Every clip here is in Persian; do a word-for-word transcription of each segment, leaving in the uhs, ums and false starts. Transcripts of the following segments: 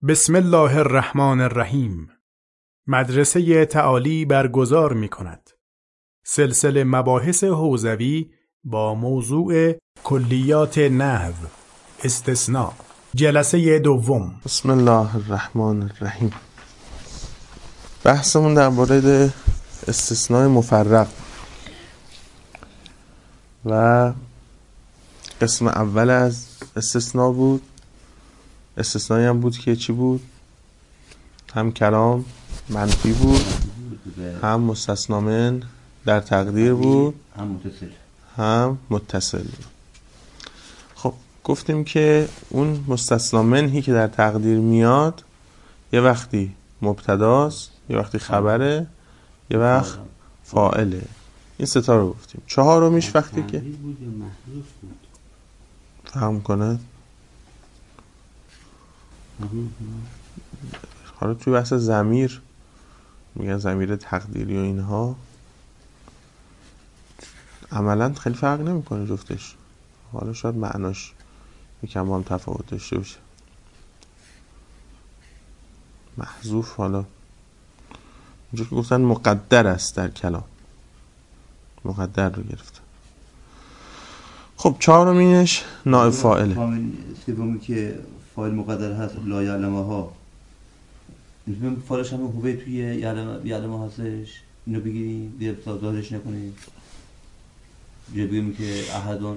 بسم الله الرحمن الرحیم. مدرسه تعالی برگزار می کند سلسله مباحث حوزوی با موضوع کلیات نحو استثناء، جلسه دوم. بسم الله الرحمن الرحیم. بحثمون در مورد استثناء مفرق و قسم اول از استثناء بود. استثنایی هم بود که چی بود؟ هم کلام منفی بود، هم مستثنا من در تقدیر بود، هم متصل هم متصل. خب گفتیم که اون مستثنا منهی که در تقدیر میاد یه وقتی مبتداست، یه وقتی خبره، یه وقت فاعله. این سه تا رو گفتیم. چهارمیش وقتی که فهم کنه حالا توی بحث ضمیر میگن ضمیر تقدیری و اینها عملا خیلی فرق نمیکنه جفتش، حالا شاید معناش یکم با هم تفاوت داشته باشه. محذوف حالا اینجا که گفتن مقدر است در کلام، مقدر رو گرفت. خب چهارمینش نائب فاعله. سومی که فاعل مقدر هست لا یعلمها، این فاعلش هم هوبه توی یعلم یعلمها هستش، اینو بگیریم دیگه ظاهرش نکنیم، یه بگیم که احدون.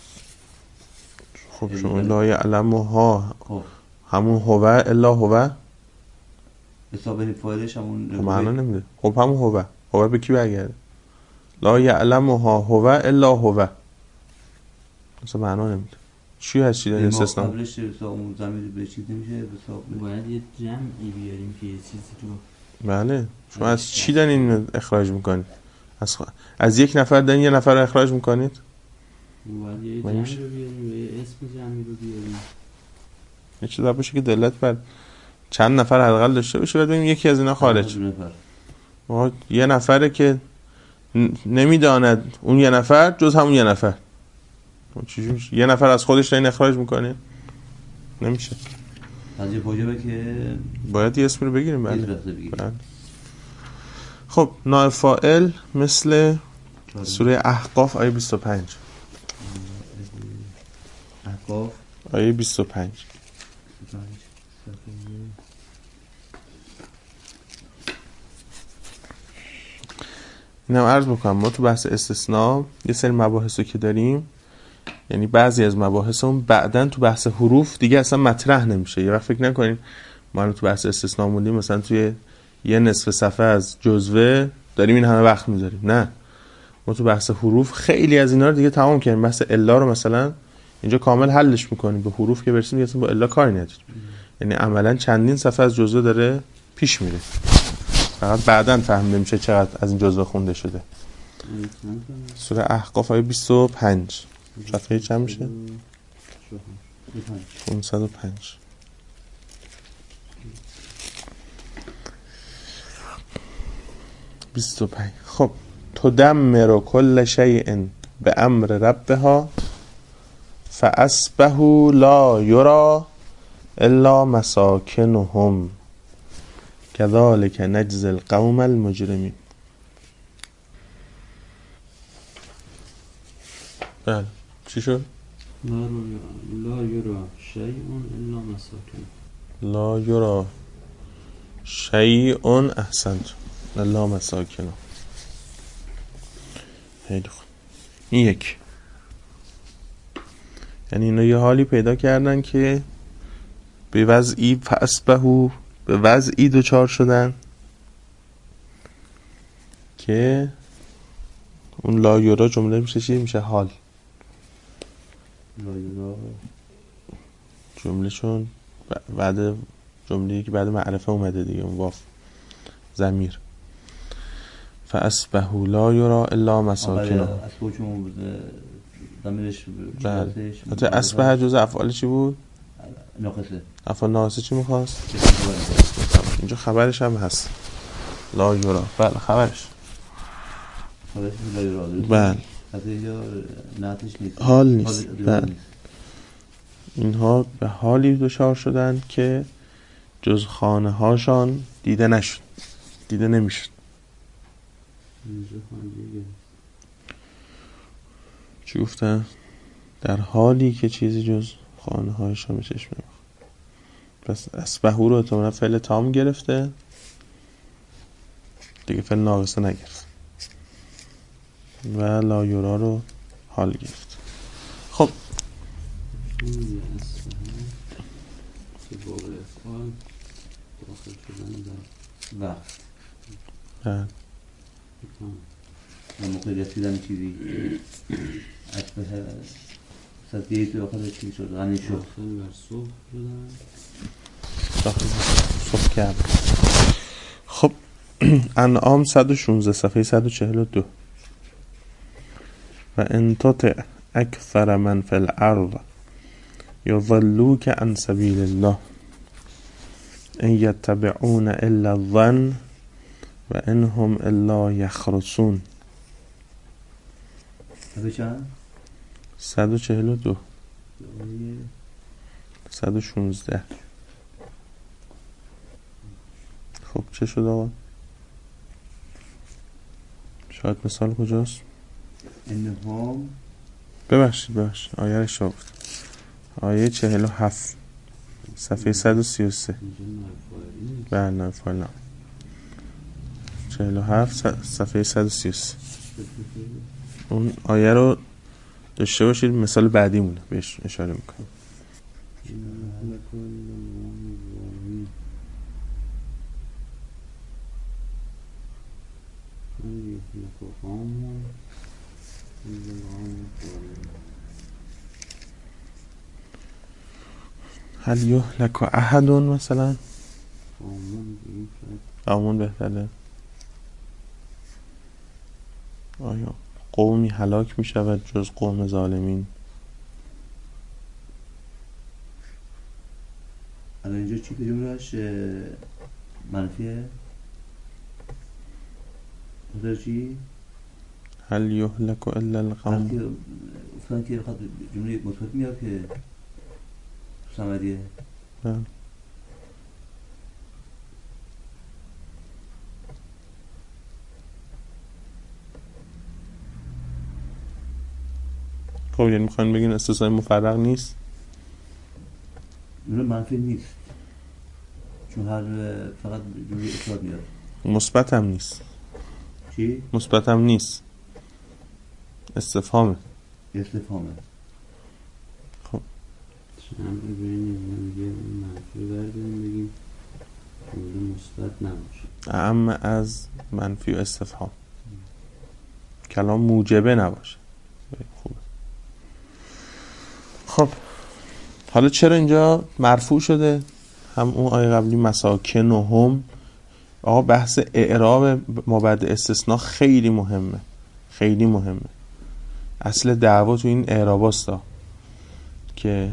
خب شما لا یعلمها همون هوه الا هوه حساب فاعلش همون معنا نمیده. خب همون هوه هوه به کی برگرده؟ لا یعلمها هوه الا هوه مثلا معنا نمیده. چی هست چی داری استثناء؟ ما قبلش اون ضمیر به چیز نمیشه حساب. باید یه جمعی بیاریم که یه چیزی رو. بله شما از چی دارین اینو اخراج میکنید؟ از خ... از یک نفر دارین یه نفر رو اخراج میکنید؟ باید یه جمعی رو بیاریم و یه اسم جمعی رو بیاریم. یه چیز باشه که دلت بر چند نفر حداقل داشته باشه، بعد ببینیم یکی از اینا خارج. ما یه نفره که ن... نمیداند اون یه نفر جز همون یه نفر. چجوری میشه؟ یه نفر از خودش دارین اخراج میکنه؟ نمیشه. از یه واجبه که باید یه اسمی رو بگیریم. بله. بله. خب نائب فاعل مثل سوره احقاف آیه بیست و پنج. احقاف آیه بیست و پنج. اینم عرض بکنم ما تو بحث استثناء یه سری مباحثو که داریم، یعنی بعضی از مباحثمون بعدن تو بحث حروف دیگه اصلا مطرح نمیشه. یه وقت فکر نکنین ما الان تو بحث استثناء موندیم مثلا توی یه نصف صفحه از جزوه داریم این همه وقت میذاریم. نه، ما تو بحث حروف خیلی از اینا رو دیگه تمام کردیم. بحث الا رو مثلا اینجا کامل حلش میکنیم، به حروف که برسیم دیگه با الا کاری نداریم. یعنی عملا چندین صفحه از جزوه داره پیش میره، فقط بعدن فهمیده میشه چقدر از این جزوه خونده شده. سوره احقاف آیه بیست و پنج صفحه چند میشه؟ پانصد و پنج. بیست و پنج. خب تدمر کل شیء به امر ربها فاصبحوا لا یری الا مساکنهم كذلك نجزي القوم المجرمين. بله چی شد؟ لا یرا شیء الا مساکن. لا یرا شیء احسنت الا مساکن. خیلی خوب. این یک، یعنی اینا یه حالی پیدا کردن که به وضعی فاصبحوا به وضعی دوچار شدن که اون لا یرا جمله میشه چی؟ میشه حال. جمله چون بعد جمله‌ای که بعد معرفه اومده دیگه، اون واف ضمیر. فاصبحوا لا یری الا مساکن. اسبو چون ضمیرش بله. البته اصبح جزء افعال چی بود؟ ناقصه. افعال ناقصه چی می‌خواست؟ اینجا خبرش هم هست لا یری. بله خبرش. خبرش لا یری. بله. اینجا نعتش نیست. حال نیست. بله. اینها به حالی دچار شدن که جز خانه هاشان دیده نشد، دیده نمیشد. چی گفتن؟ در حالی که چیزی جز خانه هایشان به چشم نمیخورد. پس اسبهو رو احتمالاً فعل تام گرفته دیگه، فعل ناقصه نگرفت و لا یورا رو حال گرفت. خب داخل شدن در وقت بله و موقع رسیدن چیزی اسبه صدیه تو آخر چیزی شد غنی شد داخل بر صبح شدن داخل صبح کرد. خب انعام صد و شانزده صفحه صد و چهل و دو. و ان تطع اکثر من فی الارض یضلوک عن سبیل الله ان یتبعون الا الظن و ان هم الا یخرصون. صفحه چند؟ صد و چهل و دو صد و شانزده. خب چه شد آقا؟ شاید مثال کجاست؟ انهم ببخشید ببخشید آیه رو اشتباه گفتم. آیه چهل و هفت صفحه صد و سی و سه. بله نه فعلا چهل و هفت صفحه صد و سی و سه. اون آیه رو داشته باشید، مثال بعدی مونه بهش اشاره میکنم. هل یهلک احد مثلا؟ قومون بهتره. آیا قومی هلاک می شود جز قوم ظالمین؟ الان اینجا چی که جملهش منفیه؟ مدار چی؟ هل یهلک الا القوم. وقتی افتان که بخواد جمله مثبت میاد که سمدیه. بله خب یعنی میخواین بگین استثنای مفرق نیست؟ جمله منفی نیست چون هر فقط جمله اثبات میاد. مثبت هم نیست. چی؟ مثبت هم نیست، استفهامه. استفهامه. خب چند ببینیم میگه منفی برداریم بگیم جمله مثبت نباشه، اعم از منفی و استفهام. کلام موجبه نباشه. خوبه. خب حالا چرا اینجا مرفوع شده؟ هم اون آیه قبلی مساکن و هم. آقا بحث اعراب ما بعد استثناء خیلی مهمه، خیلی مهمه. اصل دعوا تو این اعراباستا که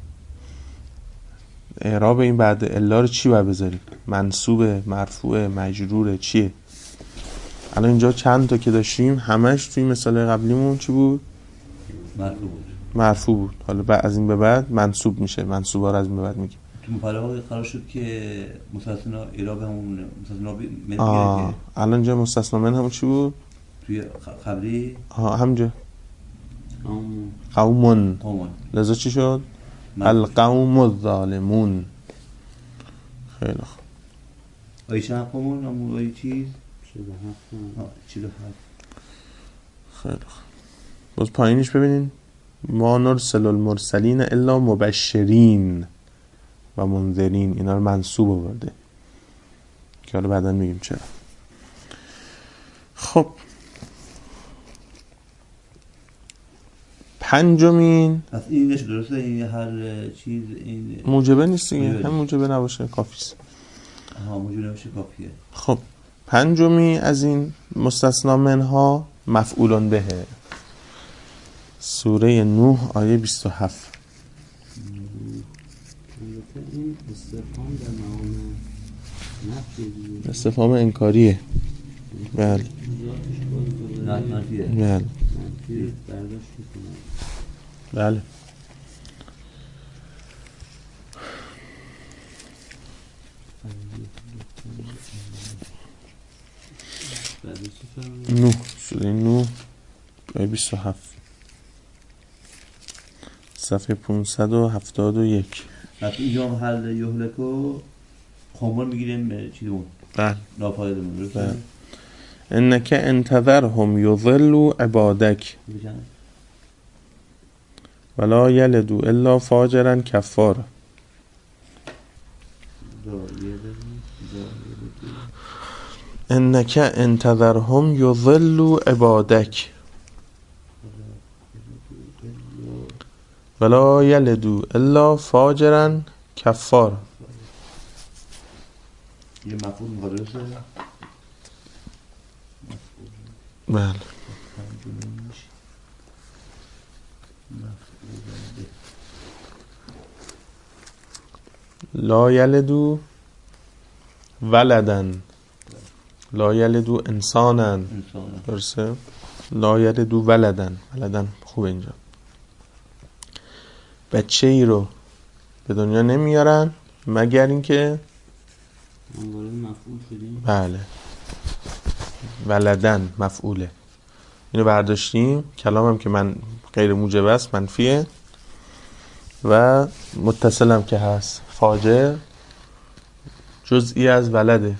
اعراب این بعد الا رو چی باید بذاریم؟ منصوبه، مرفوعه، مجروره، چیه؟ الان اینجا چند تا که داشتیم همش توی مثال قبلیمون چی بود؟ مرفوع بود. مرفوع بود. حالا بعد از این به بعد منصوب میشه، منصوبا رو از این به بعد میگیم. تو مفرقه قرار شد که مستثنا اعراب همون مستثنا من آه که الان اینجا مستثنا من همون چی بود؟ توی خبری آه همونجا قوم قومون. قومون لذا چی شد؟ القوم الظالمون. خیلی خوب. آیه چند قومون همون آیه چیز؟ شده هفت. چیز هفت. خیلی خوب. باز پایینش ببینین ما نرسل المرسلین الا مبشرین و منذرین. اینا رو منصوب آورده که حالا بعدا میگیم چرا. خب پنجمین پس این نشه درسته این هر چیز این موجبه نیست دیگه، هم موجبه نباشه کافیست. ها موجبه نباشه کافیه. خب پنجمی از این مستثنا منها مفعولن بهه. سوره نوح آیه بیست و هفت. البته این استفهام در مقام نفی دیگه، استفهام انکاریه. بله ذاتش باز نه منفیه. بله منفی برداشت میکنه. بله. نو سوره نو آیه بیست و هفت صفحه پانصد و هفتاد و یک. وقتی اینجا هم حل یهلکو خمار میگیریم چیزمون بله نافایدمون درسته؟ بله. انک انتظرهم یضلوا عبادک ولا یلدوا الا فاجرا کفارا. انک انتظرهم یضلوا عبادک ولا یلدوا الا فاجرا کفارا. یه مفعول مقدرسه. بله لا یلدو ولدن لا یلدو انسانن درسته؟ لا یلدو ولدن ولدن خوب اینجا بچه ای رو به دنیا نمیارن مگر اینکه مفعول شدیم. بله ولدن مفعوله. اینو برداشتیم. کلامم که من غیر موجب است منفیه و متصلم که هست فاجر جزئی از ولده.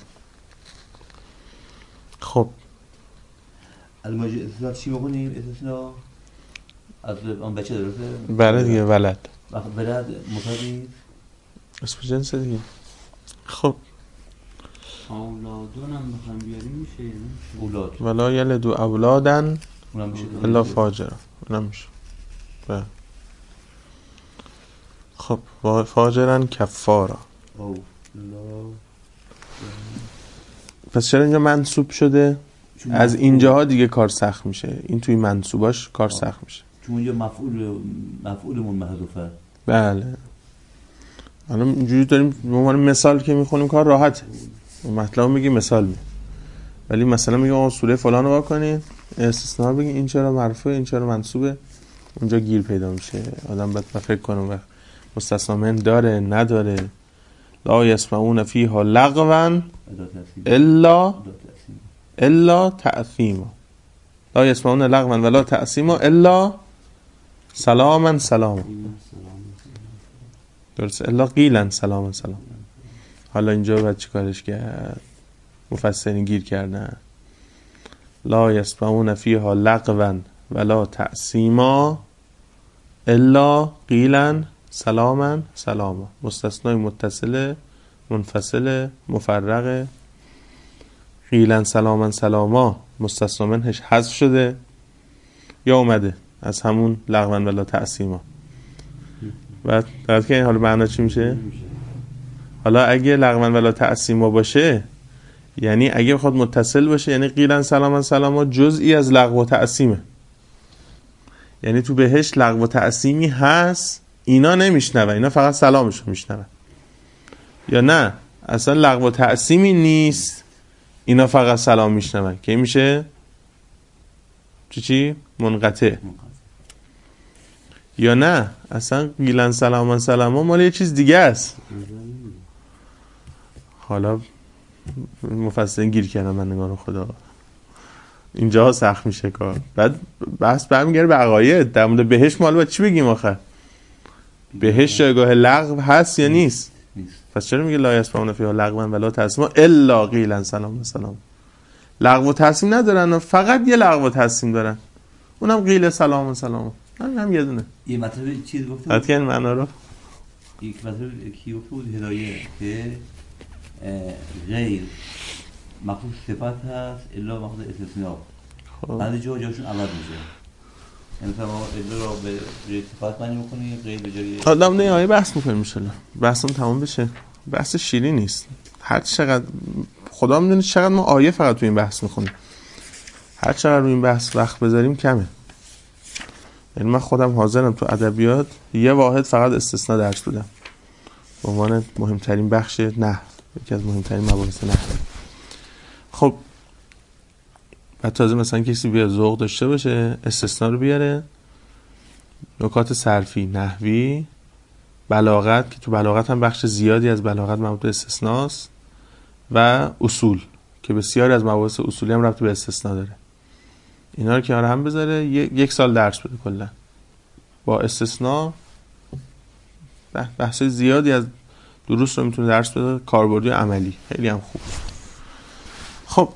خب الماجی استثناء چی بکنیم؟ استثناء از آن بچه درسته؟ بله دیگه ولد وقت ولد مفردی اسم جنس دیگه. خب اولادون هم بخوام بیاریم میشه یا نمیشه؟ اولاد ولا یلدو اولادن اونم میشه الا فاجر اونم میشه. بله خب فاجرن کفارا. او لا پس چرا اینجا منصوب شده؟ از اینجاها دیگه کار سخت میشه. این توی منصوباش کار سخت میشه چون اونجا مفعول مفعولمون محذوفه. بله الان اینجوری داریم به عنوان مثال که میخونیم کار راحته. مطلب میگی مثال می ولی مثلا میگه آقا سوره فلان رو واکنین استثناء بگی این چرا مرفوعه این چرا منصوبه اونجا گیر پیدا میشه. آدم باید فکر کنه و مستثنا من داره نداره. لا یسمعون فیها لغوا الا الا تأثیما. لا یسمعون لغوا ولا تأثیما الا سلاما سلاما. درسته الا قیلا سلاما سلاما. حالا اینجا باید چی کارش کرد؟ مفسرین گیر کردن. لا یسمعون فیها لغوا ولا تأثیما الا قیلا سلاما سلاما. مستثنای متصل منفصل مفرق. قیلا سلاما سلاما مستثنا منهش حذف شده یا اومده از همون لغوا ولا تأثیما. بعد دقت کنید حالا معنا چی میشه؟ حالا اگه لغوا ولا تأثیما باشه یعنی اگه بخواد متصل باشه یعنی قیلا سلاما سلاما جزئی از لغو و تأثیمه. یعنی تو بهش لغو و تأثیمی هست اینا نمیشنون اینا فقط سلامشو میشنون. یا نه اصلا لغو و تأثیمی نیست اینا فقط سلام میشنون که میشه چی چی؟ منقطع. یا نه اصلا قیلا سلاما سلاما مال یه چیز دیگه است. حالا مفصل گیر کردم من نگاه خدا اینجا سخت میشه کار. بعد بحث برمیگره به عقاید در مورد بهش مال باید چی بگیم آخر؟ بهش جایگاه لغو هست یا نیست؟ پس چرا میگه لا یسمعون فیها لغوا ولا تأثیما الا قیلا سلام سلام؟ لغو و تأثیم ندارن فقط یه لغو و تأثیم دارن اونم قیل سلام سلام. همین هم یه دونه. یه مطلب چیز گفته بود این معنا رو یک مطلب کی گفته بود هدایه که غیر مخصوص صفت هست الا مخصوص استثناء. بعد جا جاشون عوض میشه. یعنی مثلا ما الا را به صفت معنی میکنیم غیر به جای حالا نه آیه بحث میکنیم ان شاء الله. بحثم تمام بشه. بحث شیری نیست. هر چقدر خدا میدونه چقدر ما آیه فقط تو این بحث میخونیم. هر چقدر روی این بحث وقت بذاریم کمه. یعنی من خودم حاضرم تو ادبیات یه واحد فقط استثناء درس بدم به عنوان مهمترین بخش نحو یکی از مهمترین مباحث نحو. خب بعد تازه مثلا کسی بیاد ذوق داشته باشه استثناء رو بیاره نکات صرفی نحوی بلاغت که تو بلاغت هم بخش زیادی از بلاغت مربوط به استثناست و اصول که بسیاری از مباحث اصولی هم ربط به استثناء داره. اینا رو کنار هم بذاره یک سال درس بده کلا با استثناء. بحث زیادی از دروس رو میتونه درس بده، کاربردی و عملی، خیلی هم خوب. خب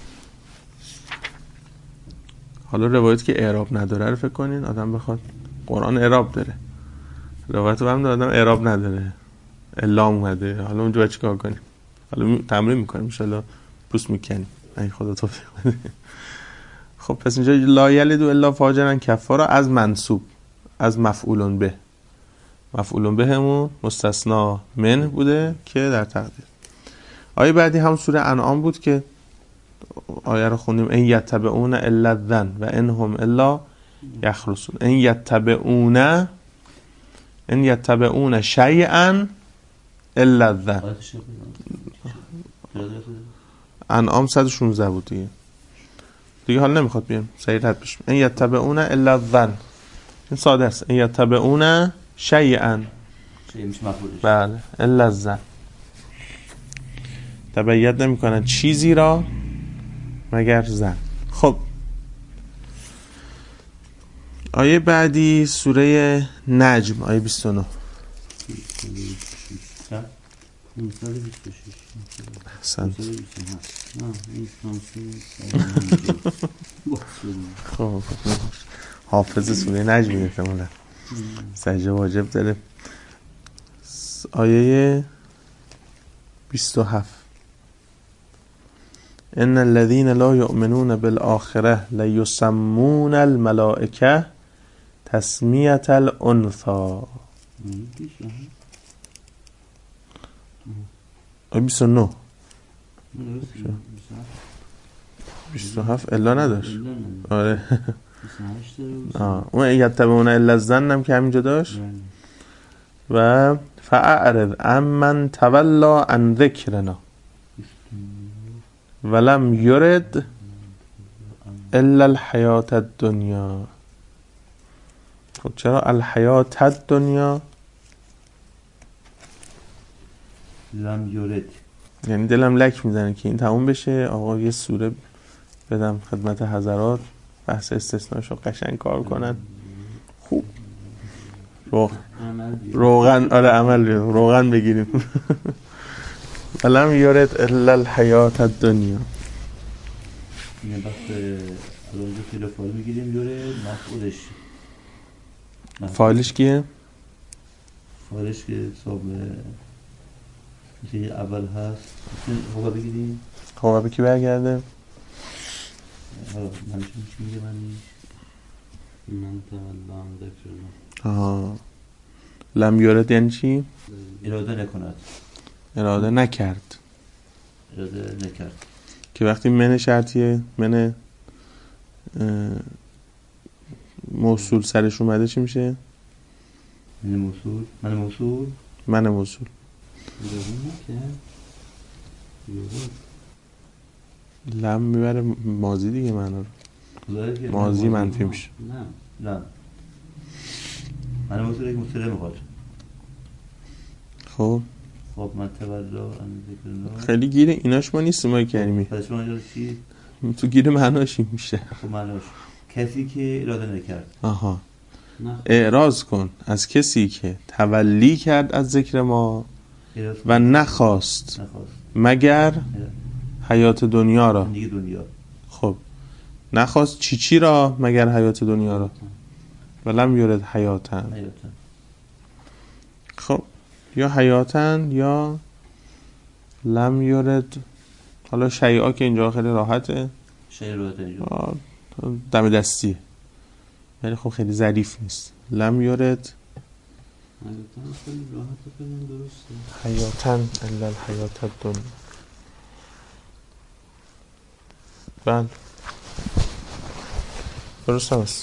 حالا روایت که اعراب نداره رو فکر کنین آدم بخواد، قرآن اعراب داره، روایت رو هم آدم اعراب نداره، الا اومده، حالا اونجا باید چیکار کنیم؟ حالا تمرین میکنیم ان شاءالله پوست میکنیم ای خدا توفیق بده. خب پس اینجا لا یلد الا فاجرا کفارا از منصوب، از مفعول به، مفعول به همون مستثنا من بوده که در تقدیر. آیه بعدی هم سوره انعام بود که آیه رو خوندیم ان یتبعون الا الظن و ان هم الا یخرصون. ان یتبعون ان یتبعون شیئا الا الظن. انعام صد و شانزده بود دیگه دیگه حالا نمیخواد بیام سریع رد بشیم. ان یتبعون الا الظن این ساده است. ان یتبعون شیئا شیء میشه مفعولش. بله الا الظن، تبعیت نمیکنن چیزی را مگر زن. خب آیه بعدی سوره نجم آیه بیست و نه. احسنت. خب حافظ سوره نجم احتمالا سجده واجب داره. آیه بیست و هفت ان الذين لا يؤمنون بالآخرة ليسمون الملائكة تسمیة الانثى. آیه بیست و نه بیست و هفت الا نداشت. آره آه. اون یتبعون الا الظن هم که همینجا داشت. و فاعرض عمن تولى عن ذکرنا ولم یرد الا الحیات الدنیا. خب چرا الحیات الدنیا؟ لم یرد یعنی دلم لک میزنه که این تموم بشه آقا یه سوره بدم خدمت حضرات بحث استثناشو قشنگ کار کنن. خوب رو... روغن آره عمل روغن بگیریم. ولم یرد الا الحیات الدنیا. این وقت الانجا فیل و فایل میگیریم یورد مفعولش. فایلش کیه؟ فایلش که حساب که اول هست خوبه بگیریم. خوبه به کی برگرده؟ حالا من چی میگه من من تولام ذکرنا. آها لم یرد یعنی چی؟ اراده نکند، اراده نکرد، اراده نکرد که وقتی من شرطیه من موصول سرش اومده چی میشه؟ من موصول من موصول من موصول لم میبره ماضی دیگه منو رو ماضی منفی میشه. نه نه من موصول یک مصطلح میخواد. خب خب من تولا ان ذکرنا خیلی گیر ایناش ما نیستیم ما کریمی. پس ما اینجا چی؟ تو گیر معناش میشه. خب معناش کسی که اراده نکرد. آها اعراض کن از کسی که تولی کرد از ذکر ما و نخواست, نخواست. مگر حیات دنیا را. دنیا. خب نخواست چی چی را مگر حیات دنیا را. ولم یرد حیاتن. حیاتن. خب یا حیاتن یا لم یرد. حالا شیعا که اینجا خیلی راحته، شیعا راحته اینجا دم دستیه ولی خب خیلی ظریف نیست. لم یرد حیاتن خیلی راحته کنیم درسته. حیاتن الا الحیات الدنیا. بله درست هست.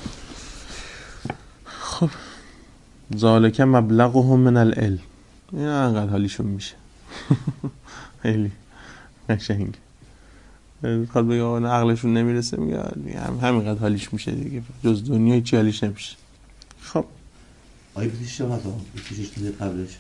خب ذالک مبلغهم من العلم. این انقدر حالیشون میشه. خیلی قشنگ. خود بگه آقا عقلشون نمیرسه میگه هم همینقدر حالیش میشه دیگه، جز دنیا چی حالیش نمیشه. خب آیه بیستش هم هست بیستش تیزه قبلش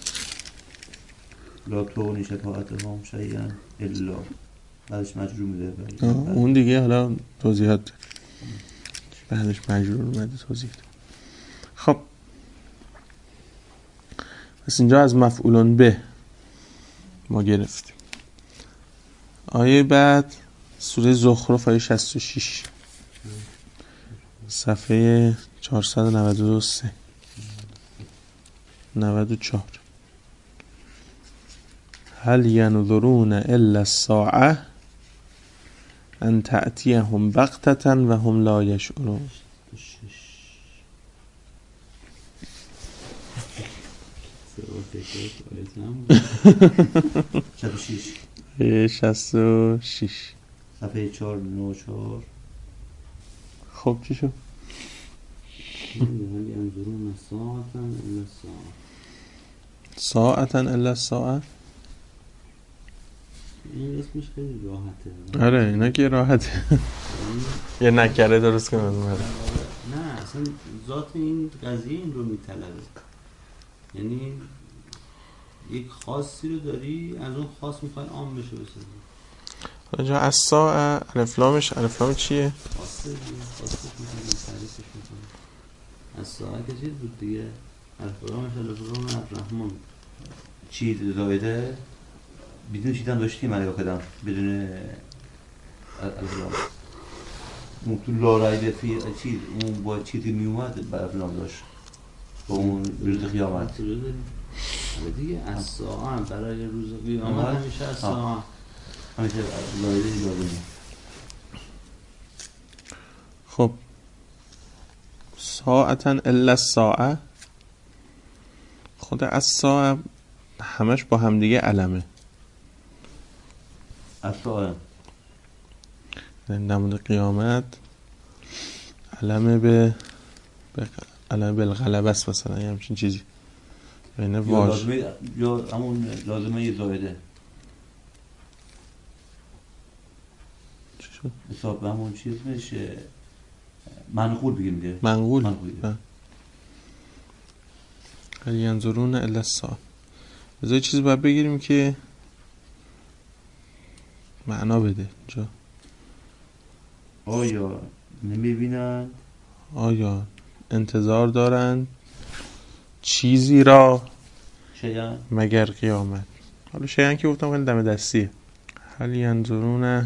لا تغنی شفاعتهم شیئا الا بعدش مجرور میده. اون دیگه حالا توضیحات داره. بعدش مجرور اومده توضیح داره. خب پس اینجا از مفعولون به ما گرفتیم. آیه بعد سوره زخرف آیه شصت و شش صفحه چهارصد و نود و سه نود و چهار. هل ینظرون الا الساعه ان تأتیهم بغتة و هم لا یشعرون. شصت و شش صفحه چهار نو چهار. خب چی شد؟ هل ینظرون ساعة الا الساعة ساعة الا الساعة. این اسمش خیلی راحته. آره اینا که راحته. یه نکره درست کنم. نه اصلا ذات این قضیه این رو میطلبه. یعنی یک خاصی رو داری از اون خاص میخوای عام بشه بسازی. اینجا از ساعه الف لامش الف لام چیه؟ خاصه دیگه خاصش میخوای تعریفش میکنی. از ساعه که چیز بود دیگه الف لامش الف لام الرحمن چی زایده بدون چیزم داشتیم من کدام بدون الفلام اون تو لارای فی چیز اون با چیزی می اومد بر الفلام داشت با اون روز قیامت دیگه از ساعه برای روز قیامت همیشه از ساعه همیشه لایده لازمه. خب ساعتا الا الساعه خود از ساعه همش با هم دیگه علمه. اصلا نمود قیامت علمه به به علمه بالغلبه است مثلا یه همچین چیزی. یعنی واژه لازمه یا همون لازمه زایده چی شد؟ حساب همون چیز میشه منقول بگیم دیگه. منقول. منقول هل ینظرون الا الساعه. از یه چیزی باید بگیریم که معنا بده اینجا. آیا نمیبینند؟ آیا انتظار دارند چیزی را شیئا مگر قیامت. حالا شیئا که گفتم خیلی دم دستیه. هل ینظرون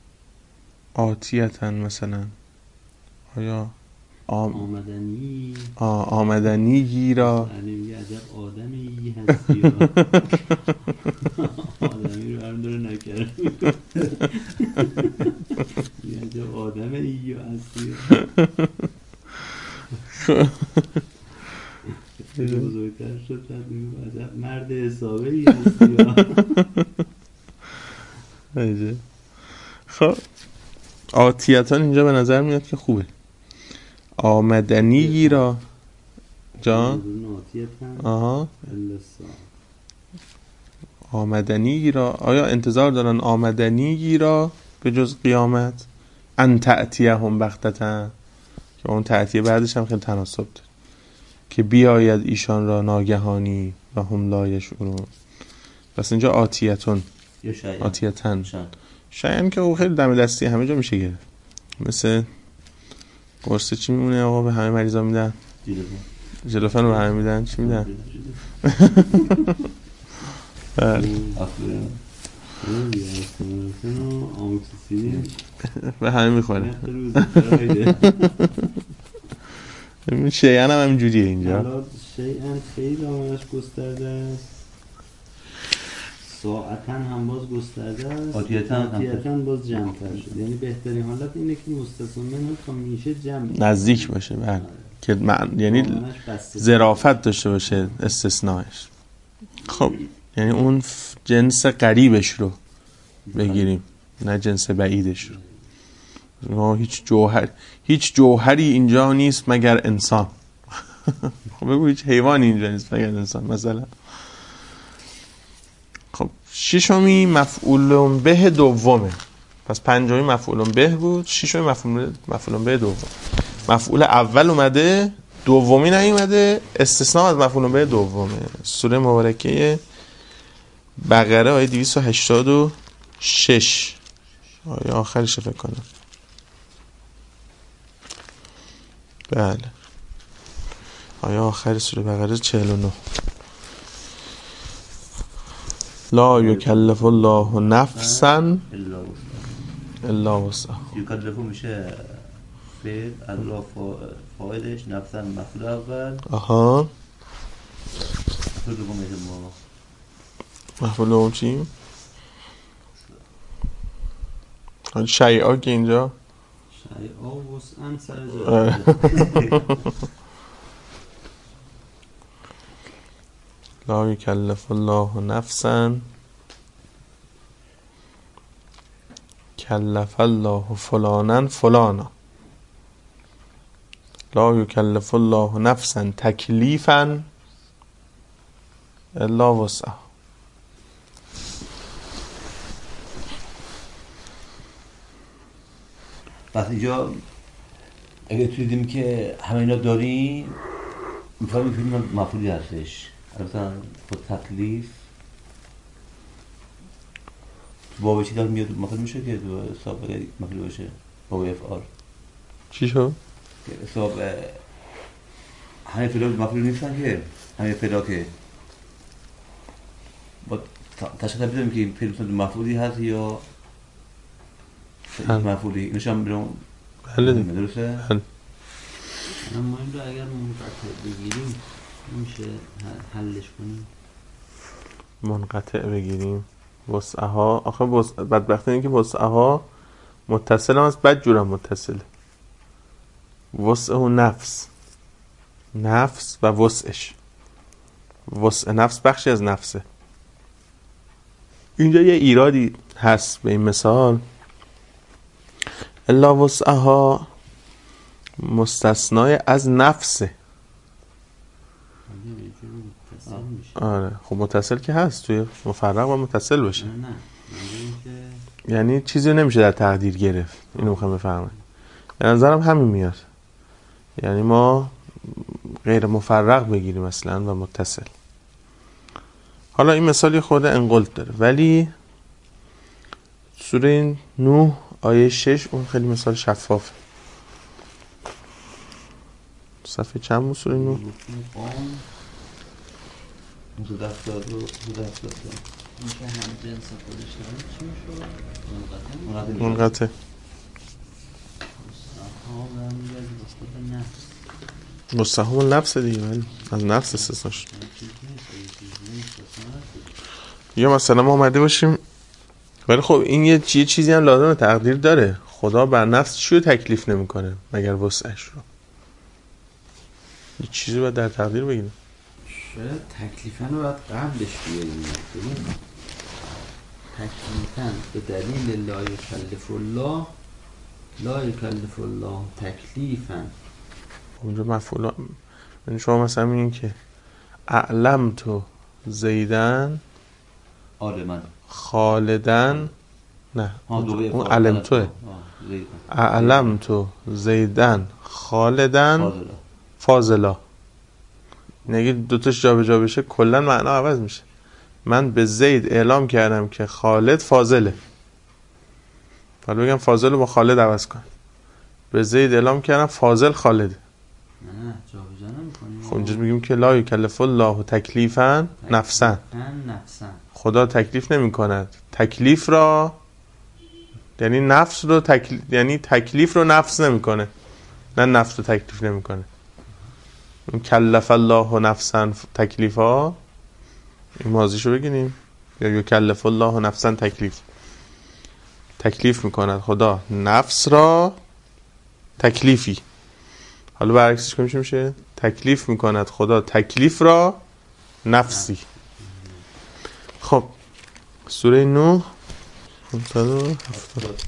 آتیتن مثلا آیا آم... آمدنی آ... آمدنی را یه عجب آدمی هستی آدمی رو هم داره نکره یه عجب آدمی هستی بزرگتر شد عجب مرد حسابه ای هستی. خب آتیتان اینجا به نظر میاد که خوبه. آمدنی را جان آها آمدنی را آیا انتظار دارن آمدنی را به جز قیامت ان تأتیهم بغتة که اون تأتیه بعدش هم خیلی تناسب داره که بیاید ایشان را ناگهانی و هم لا یشعرون. پس اینجا آتیتون آتیتن شاید که او خیلی دم دستی همه جا میشه گرفت. مثل قرصه چی میمونه آقا به همه مریضا میدن؟ ژلوفن رو همه میدن. چی میدن؟ به همه میخوره. شیئن هم همینجوریه اینجا. شیئن خیلی آمدش گسترده است. ساعتاً هم باز گسترده است. آتیتاً باز جمع تر شد. یعنی بهترین حالت اینه که مستثنا منه تا میشه جمع نزدیک باشه. بله که من... یعنی ظرافت داشته باشه استثناءش. خب یعنی اون جنس قریبش رو بگیریم نه جنس بعیدش رو. ما هیچ جوهر هیچ جوهری اینجا نیست مگر انسان. خب بگو هیچ حیوانی اینجا نیست مگر انسان مثلا. خب ششمی مفعول به دومه. پس پنجمی مفعول به بود، ششمی مفعول مفعول به دوم. مفعول اول اومده دومی نیومده، استثناء از مفعول به دومه. سوره مبارکه بقره آیه دویست و هشتاد و شش، آیه آخرش فکر کنم. بله، آیه آخر سوره بقره چهل و نه. لا یکلف الله نفسا الا وسعها. یکلف میشه فعل، الله فاعلش، نفسا مفعول اول. آها، مفعول دوم میشه ما. مفعول دوم چی؟ شیعا که اینجا شیعا وسعن سر جا. لا یکلف الله نفسا کلف الله فلانا فلانا. لا یکلف الله نفسا تکلیفا الا وسعها. پس اینجا اگه توی دیدیم که همه اینا داریم، میفهمیم فیلم مفعولی هستش. البته خود تکلیف بابا چی دار میاد مفعول میشه که تو حساب مفعول باشه بابا افعال. چی شد؟ که حساب همه فعلا مفعول نیستن که همه فعلا که با تشخیص بدیم که این فعل مفعولی هست یا مفعولی. نشان برام بله درسته؟ بله. اما این رو اگر منقطع بگیریم میشه حلش کنیم. منقطع بگیریم وسعها. آخه وس... بدبختی اینه که وسعها متصل هم است، بد جورم متصله. وسع و نفس، نفس و وسعش. وسع نفس بخشی از نفسه. اینجا یه ایرادی هست به این مثال. الا وسعها مستثنای از نفسه. آره خب متصل که هست، توی مفرق و متصل باشه. نه نه یعنی چیزی نمیشه در تقدیر گرفت. اینو میخوام بفهمم. به نظرم همین میاد. یعنی ما غیر مفرق بگیریم مثلا و متصل. حالا این مثالی خود انقلت داره، ولی سوره نوح آیه شش اون خیلی مثال شفافه. صفحه چند بود سوره نوح؟ حدود هفتاد و حدود هفتاد میشه هم جنس خودش دارم چی میشه؟ منقطع منقطع. ها برمیگرد به خود نفس. مستحوم نفس دیگه، ولی از نفس استثناء شد. یا مثلا ما اومده باشیم، ولی خب این یه چیزی هم لازمه تقدیر داره. خدا بر نفس چیو تکلیف نمیکنه مگر وسعش رو؟ یه چیزی باید در تقدیر بگیریم. شاید تکلیفاً رو باید قبلش بیاریم. تکلیفاً به دلیل لا یکلف الله، لا یکلف الله تکلیفاً. اونجا مفعول من شما مثلا میگین که اعلم تو زیدن آره من خالدن، نه اون علم توه. زیدن اعلم تو زیدن خالدن فاضلا. نگه دوتاش جا به جا بشه کلا معنا عوض میشه. من به زید اعلام کردم که خالد فاضله، حالا بگم فاضل رو با خالد عوض کن. به زید اعلام کردم فاضل خالده. نه جا به جا نمی‌کنیم. خب اینجا میگیم که لا یکلف الله تکلیفا نفسا. نفسا خدا تکلیف نمی کند تکلیف را، یعنی نفس رو تکلیف، یعنی تکلیف رو نفس نمی کنه، نه نفس رو تکلیف نمی کنه. این کلف الله نفسا تکلیفا، این ماضیشو بگیریم. یا یکلف الله نفسا تکلیف، تکلیف میکند خدا نفس را تکلیفی. حالا برعکسش کنیم چی میشه؟ تکلیف میکند خدا تکلیف را نفسی. خب سوره نوح صد و هفتاد.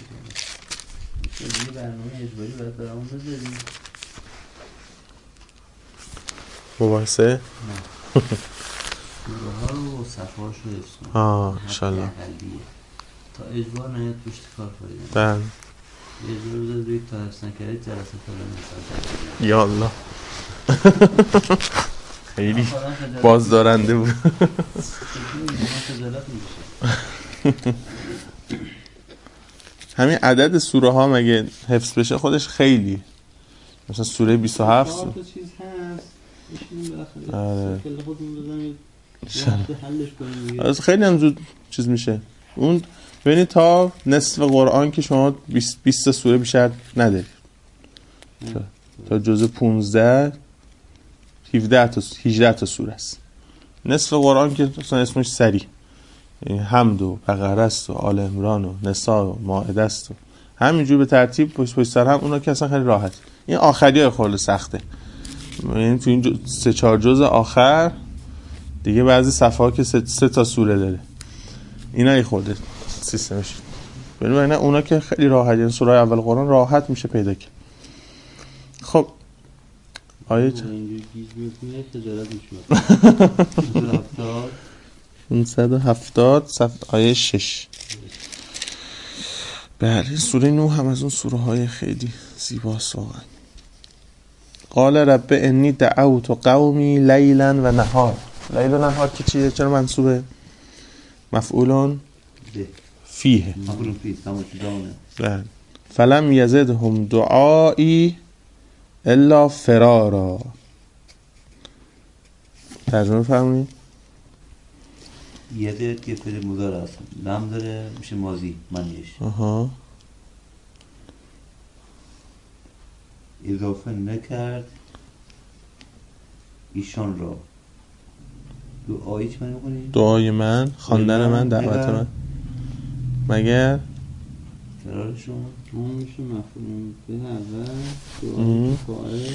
یه برنامه اجباری باید برامون بذاریم. مباحثه؟ نه سوره ها رو صفحه هاشو حفظ کنم. آه انشالله. تا اجبار نیاد توش کار کنیم. بله اجبار بذارید تا حفظ نکردید جلسه تا رو نمی‌سازد. یا الله. خیلی بازدارنده بود. همین عدد سوره ها مگه حفظ بشه خودش خیلی، مثلا سوره بیست و هفت چهار تا چیز هست بشینیم بالاخره کل خودمون بزنیم وقت حلش کنیم. از خیلی هم زود چیز میشه. اون ببینید تا نصف قرآن که شما بیست تا سوره بیشتر ندارید، تا, تا جزء پانزده هفده تا هجده تا سوره است. نصف قرآن که مثلا اسمش سری، یعنی حمد و بقره است و آل عمران و نساء و مائده است و همینجور به ترتیب پشت پشت سر هم. اونا که اصلا خیلی راحت. این آخریای خورده سخته، یعنی تو این سه چهار جزء آخر دیگه بعضی صفحات که سه, سه تا سوره داره، اینا ای خورده سیستمش. ببین اونا که خیلی راحت، یعنی سوره اول قرآن راحت میشه پیدا کرد. خب آیه چه اینجوری گیج میکنه تجارت میشه. پانصد و هفتاد صفحه آیه شش. بله سوره نوح هم از اون سوره های خیلی زیباست واقعا. قال رب انی دعوت قومی لیلا و نهار. لیل و نهار که چیه؟ چرا منصوبه؟ مفعولون فیه. مفعولون فیه تمام شدونه. بله. فلم یزدهم دعایی الا فرارا. ترجمه فرمایید. یزد که فعل مضارع است، لام داره میشه ماضی معنیش. آها. اضافه نکرد ایشان را. دعایی چی معنی می‌کنی؟ دعای من، خواندن من، دعوت من. مگر فرارشون اون میشه مفعول به اول دعای فاعل.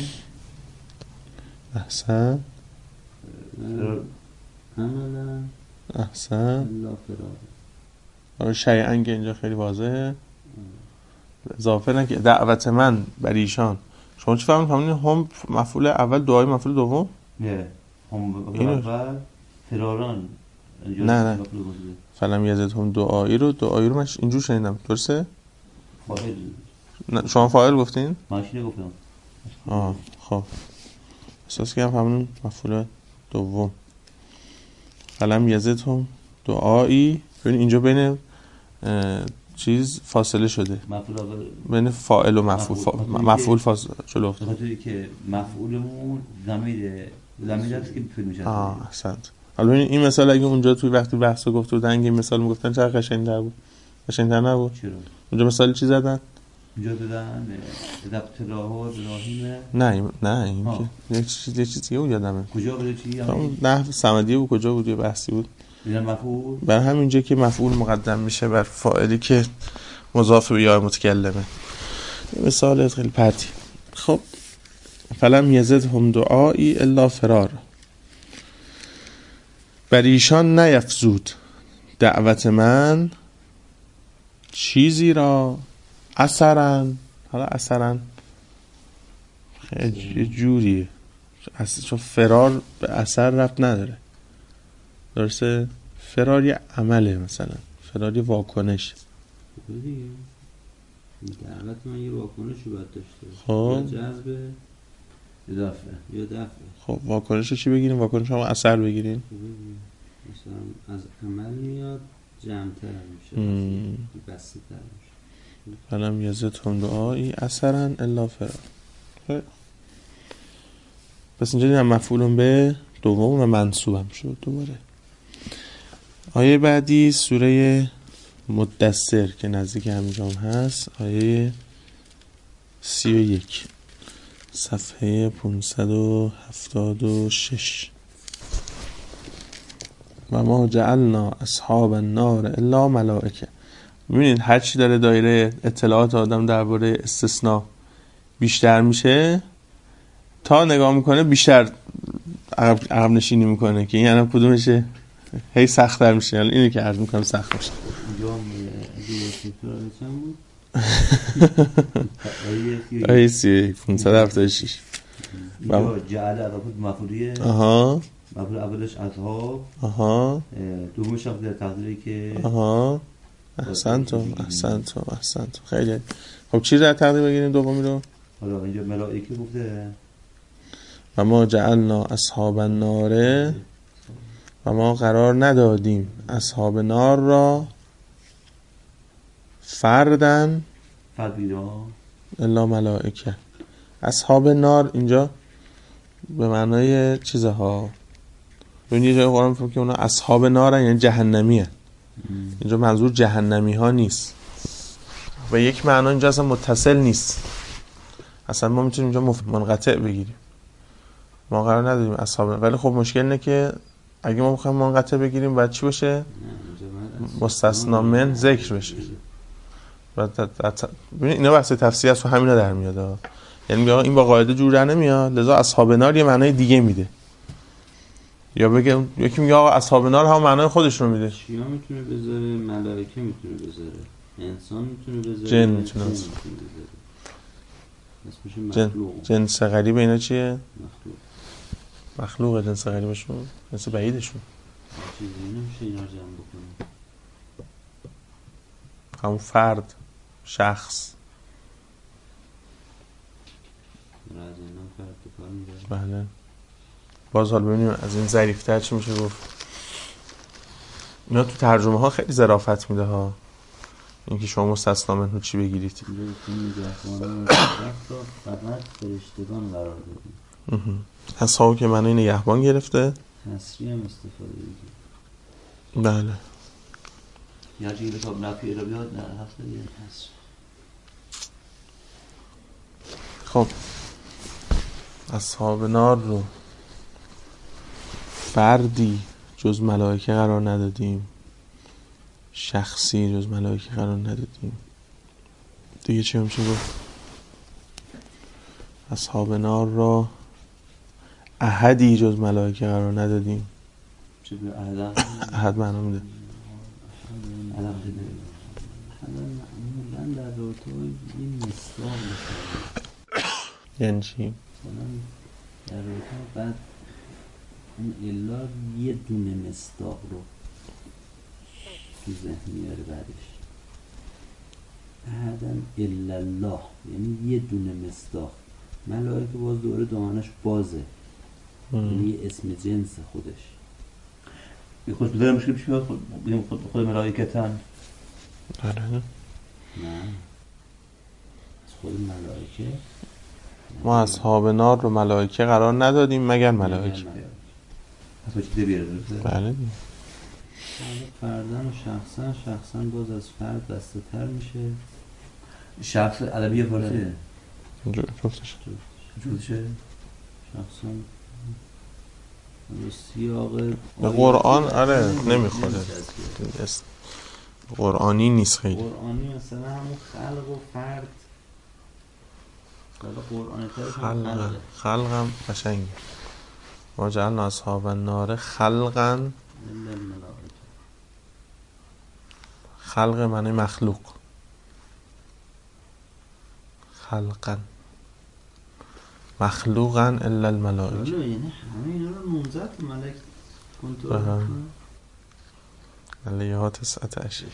احسن. فرار عملا احسن. الا فرار. آره شیئا که اینجا خیلی واضحه. اضافه نکرد دعوت من بر ایشان. شما چی فهمید؟ فهمیدین هم مفعول اول، دعای مفعول دوم؟ نه هم اول فراران. نه نه فلم یزدهم دعایی رو دعایی رو من اینجور شنیدم، درسته؟ فاعل. نه شما فاعل گفتین؟ ماشینه گفتم. آه خب احساس کردم فهمیدم مفعول دوم. فلم یزدهم دعایی. ببین اینجا بین چیز فاصله شده، مفعول اول بین فاعل و مفعول. مفعول فاصله شده افتاد. بخاطری که مفعولمون ضمیر ضمیر است که فعل میشه. آه احسنت. حالا ببین این مثال اگه اونجا توی وقتی بحثو گفته بودن این مثال میگفتن چقدر قشنگ‌تر بود. قشنگ‌تر نبود؟ چرا؟ اونجا مثال چی زدن؟ اونجا دادن ابتلاه ابراهیم. نه نه این که یک چیز یه چیزی بود یادمه. کجا بود چی؟ اون نحو صمدی بود کجا بود یه بحثی بود. اینا مفعول برای همینجا که مفعول مقدم میشه بر فاعلی که مضاف به یا متکلمه. مثال خیلی پرتی. خب فلم یزدهم دعایی الا فرار. بر ایشان نیفزود دعوت من چیزی را اثرا. حالا اثرا خیلی جوریه چون فرار به اثر ربط نداره، درسته؟ فرار یه عمله، مثلا فرار یه واکنش. دیگه دعوت من یه واکنشی باید داشته، خب جذب اضافه یا دفع. خب واکنش رو چی بگیریم؟ واکنش هم اثر بگیریم. مثلا از عمل میاد جمع‌تر میشه، بسیط‌تر میشه. فلم یزدهم دعایی اثرا الا فرار. پس اینجا هم مفعولون به دوم و منصوبم شد دوباره. آیه بعدی سوره مدثر که نزدیک همینجا هست، آیه سی و یک صفحه پانصد و هفتاد و شش. و ما جعلنا اصحاب النار الا ملائکه. ببینید هر چی داره دایره اطلاعات آدم درباره استثناء بیشتر میشه، تا نگاه میکنه بیشتر عقب, عقب نشینی میکنه که یعنی کدومشه هی سخت‌تر میشه. یعنی اینو که عرض میکنم سخت میشه. اینجا دیگه چند بود؟ آیه سی پانصد و هفتاد و شش. اینجا جعل اضافه مفعولیه. آها. مفعول اولش اصحاب. آها. دومش هم در تقدیری که آها. احسنتم احسنتم احسنتم خیلی. خب چی در تقدیر بگیریم دومی رو؟ حالا اینجا ملائکه گفته. و ما جعلنا اصحاب النار و ما قرار ندادیم اصحاب نار را فردن فردیدا الا ملائکه. اصحاب نار اینجا به معنای چیزها، ببین یه جای قرآن میگه که اونا اصحاب نارن یعنی جهنمی هن. اینجا منظور جهنمی ها نیست و یک معنا اینجا اصلا متصل نیست، اصلا ما میتونیم اینجا منقطع بگیریم، ما قرار نداریم اصحاب نار. ولی خب مشکل اینه که اگه ما بخوایم منقطع بگیریم باید چی باشه؟ مستثنا من ذکر بشه. ببین اینا بحث تفسیر است و همینا در میاد، یعنی میگه این با قاعده جور نمیاد، لذا اصحاب نار یه معنای دیگه میده. یا بگم یکی میگه آقا اصحاب نار هم معنای خودش رو میده. چیا میتونه بذاره؟ ملائکه میتونه بذاره، انسان میتونه بذاره، جن میتونه بذاره. جن جنس غریب اینا چیه؟ مخلوق. مخلوق جنس غریبشون، جنس بعیدشون. چیزی نمیشه اینا جمع بکنه. همون فرد، شخص. راز اینا فرد کار میره. بله. باز حال ببینیم از این ظریف‌تر چی میشه گفت. اینا تو ترجمه ها خیلی ظرافت میده ها. اینکه شما مستثنا منو چی بگیرید. فقط فرشتگان قرار دادیم. اصحاب که معنی نگهبان گرفته. تسریع هم استفاده میگه. بله. یا چیزی به تاب نفی رو بیاد نه هفته دیگه هست. خب اصحاب نار رو فردی جز ملائکه قرار ندادیم، شخصی جز ملائکه قرار ندادیم. دیگه چی همشه گفت؟ اصحاب نار را احدی جز ملائکه قرار ندادیم. چه به احد احد معنا میده علم دیده معمولا در رابطه این مصداق میشه، یعنی چی؟ مثلا در رابطه بعد اون الا یه دونه مصداق رو تو ذهن میاره بعدش. احدن الا الله یعنی یه دونه مصداق. ملائکه باز دوره دامنش بازه، یعنی اسم جنس خودش. یه خود بداره مشکل پیش میاد خود, خود, خود ملائکتن. آره نه از خود ملائکه ما اصحاب نار رو ملائکه قرار ندادیم مگر ملائکه. از وجه ده بیاره درسته؟ بله دیگه. فردن و شخصا، شخصا باز از فرد بسته تر میشه. شخص عربی فارسیه اینجور جفتش جفتشه شخصا سیاق به قرآن آره نمیخوره، قرآنی نیست خیلی. قرآنی مثلا همون خلق و فرد، قرآنی ترش هم خلق خلقه. خلقم قشنگه. ما جعلنا اصحاب النار خلقا، خلق معنی مخلوق، خلقا مخلوقا الا الملائکه. یعنی همه اینا رو نوزده ملک کنترل کنن. علیها تسعت عشر.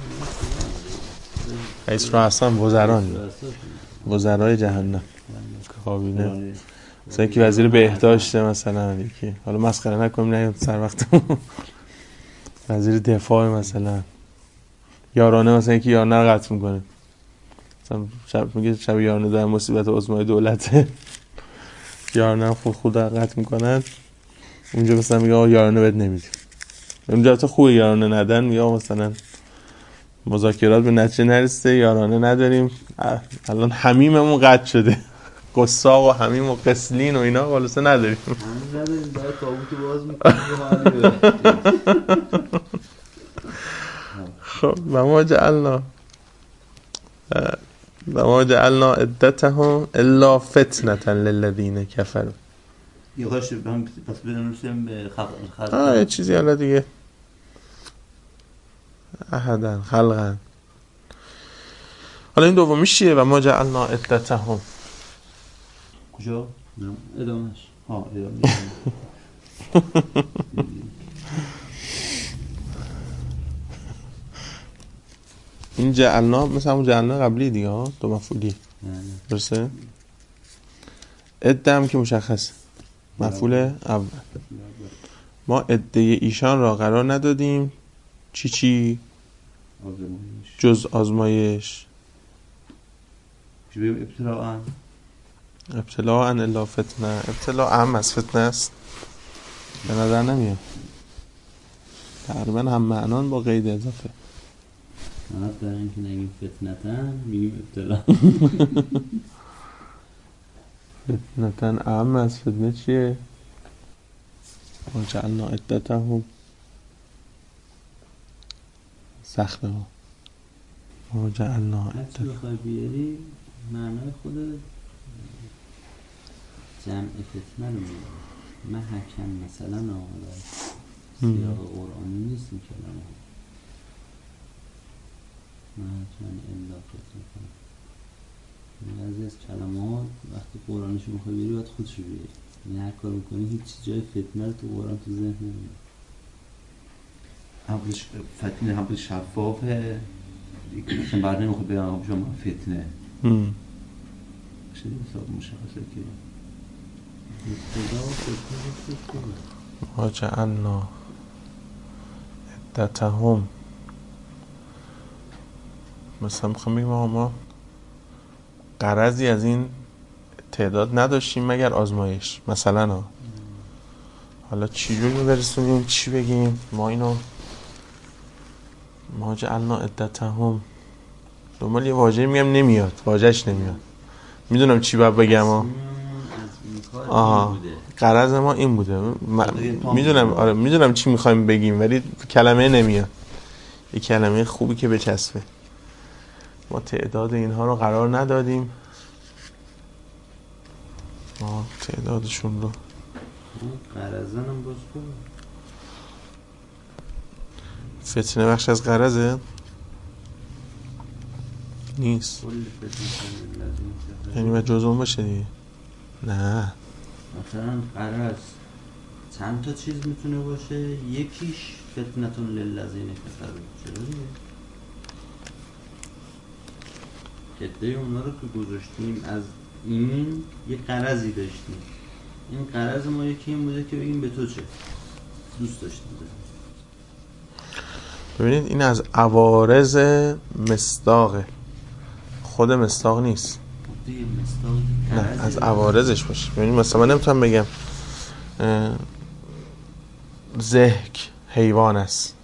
رئیس رؤسا وزران، وزرای جهنم، کابینه، مثلا یکی وزیر بهداشت مثلا، یکی حالا مسخره نکنیم نه سر وقت وزیر دفاع مثلا، یارانه مثلا یکی یارانه رو قطع میکنه، مثلا شب میگه شب یارانه در مصیبت عظمای دولته، یارانه خود خود قطع میکنن. اونجا مثلا میگه آقا یارانه بد نمیدیم. اونجا تو خوبه یارانه ندن، میگه مثلا مذاکرات به نتیجه نرسیده یارانه نداریم، الان حمیممون قطع شده، قصاق و حمیم و قسلین و اینا خلاصه نداریم، همین نداریم، باید تابوتو باز میکنیم. خب و ما جعلنا و ما جعلنا عدتهم الا فتنة للذین کفروا. یه خواهش هم پس بنویسیم به خلق. آه یه چیزی حالا دیگه احدن خلقن. حالا این دومیش چیه؟ و ما جعلنا عدتهم. کجا؟ ادامهش ها ادامه. این جعلنا مثل همون جعلنا قبلی دیگه ها، دو مفعولی درسته؟ عده هم که مشخصه مفعول اول. ما عده ایشان را قرار ندادیم چی چی آزمایش جز آزمایش. چی بگیم؟ ابتلاعاً ابتلاعاً الا فتنه. ابتلاع هم از فتنه است به نظر نمیاد، تقریبا هم معنان با قید اضافه. فقط در این که نگیم فتنتن میگیم ابتلا. فتنتن اهم از فتنه چیه؟ ما جعلنا عدتهم سخته ها. ما جعلنا هرچی عدتهم بخوای بیاری معنای خود جمع فتنه رو میگه. محکم مثلا آمده سیاق قرآنی نیست این کلمه ها. محکم الا فتنه. بعضی از کلمه ها وقتی قرآنشو میخوای بیاری باید خودشو بیاری، یعنی هر کار میکنی هیچ جای فتنه رو تو قرآن تو ذهن نمیاد. هم بودش فتنه هم بودش شفافه اصلا بر نمیخواد بگم هم شما فتنه شدید حساب مشخصه که ابتدا و فتنه رو خوبه. ما جعلنا عدتهم مثلا میخوام بگیم ما غرضی از این تعداد نداشتیم مگر آزمایش مثلا ها. حالا چی جوری برسونیم چی بگیم؟ ما اینو ما جعلنا عدتهم دنبال یه واژه میگم نمیاد، واژهش نمیاد، میدونم چی باید بگم ها. آها غرض ما این بوده م... میدونم آره میدونم چی میخوایم بگیم ولی کلمه نمیاد. یه کلمه خوبی که بچسبه. ما تعداد اینها رو قرار ندادیم، ما تعدادشون رو غرضن هم باز خوبه. فتنه بخش از غرضه نیست، کل فتنه لازم یعنی باید جزء اون باشه دیگه. نه مثلا غرض چند تا چیز میتونه باشه، یکیش فتنتون للذین کفروا. چرا دیگه عده اونا رو که گذاشتیم از این یه غرضی داشتیم، این غرض ما یکی این بوده که بگیم به تو چه دوست داشتیم بزن. ببینید این از عوارض مصداقه، خود مصداق نیست. دیگه مصداق نه از عوارضش باشه. ببینید مثلا من نمیتونم بگم ضحک حیوان است،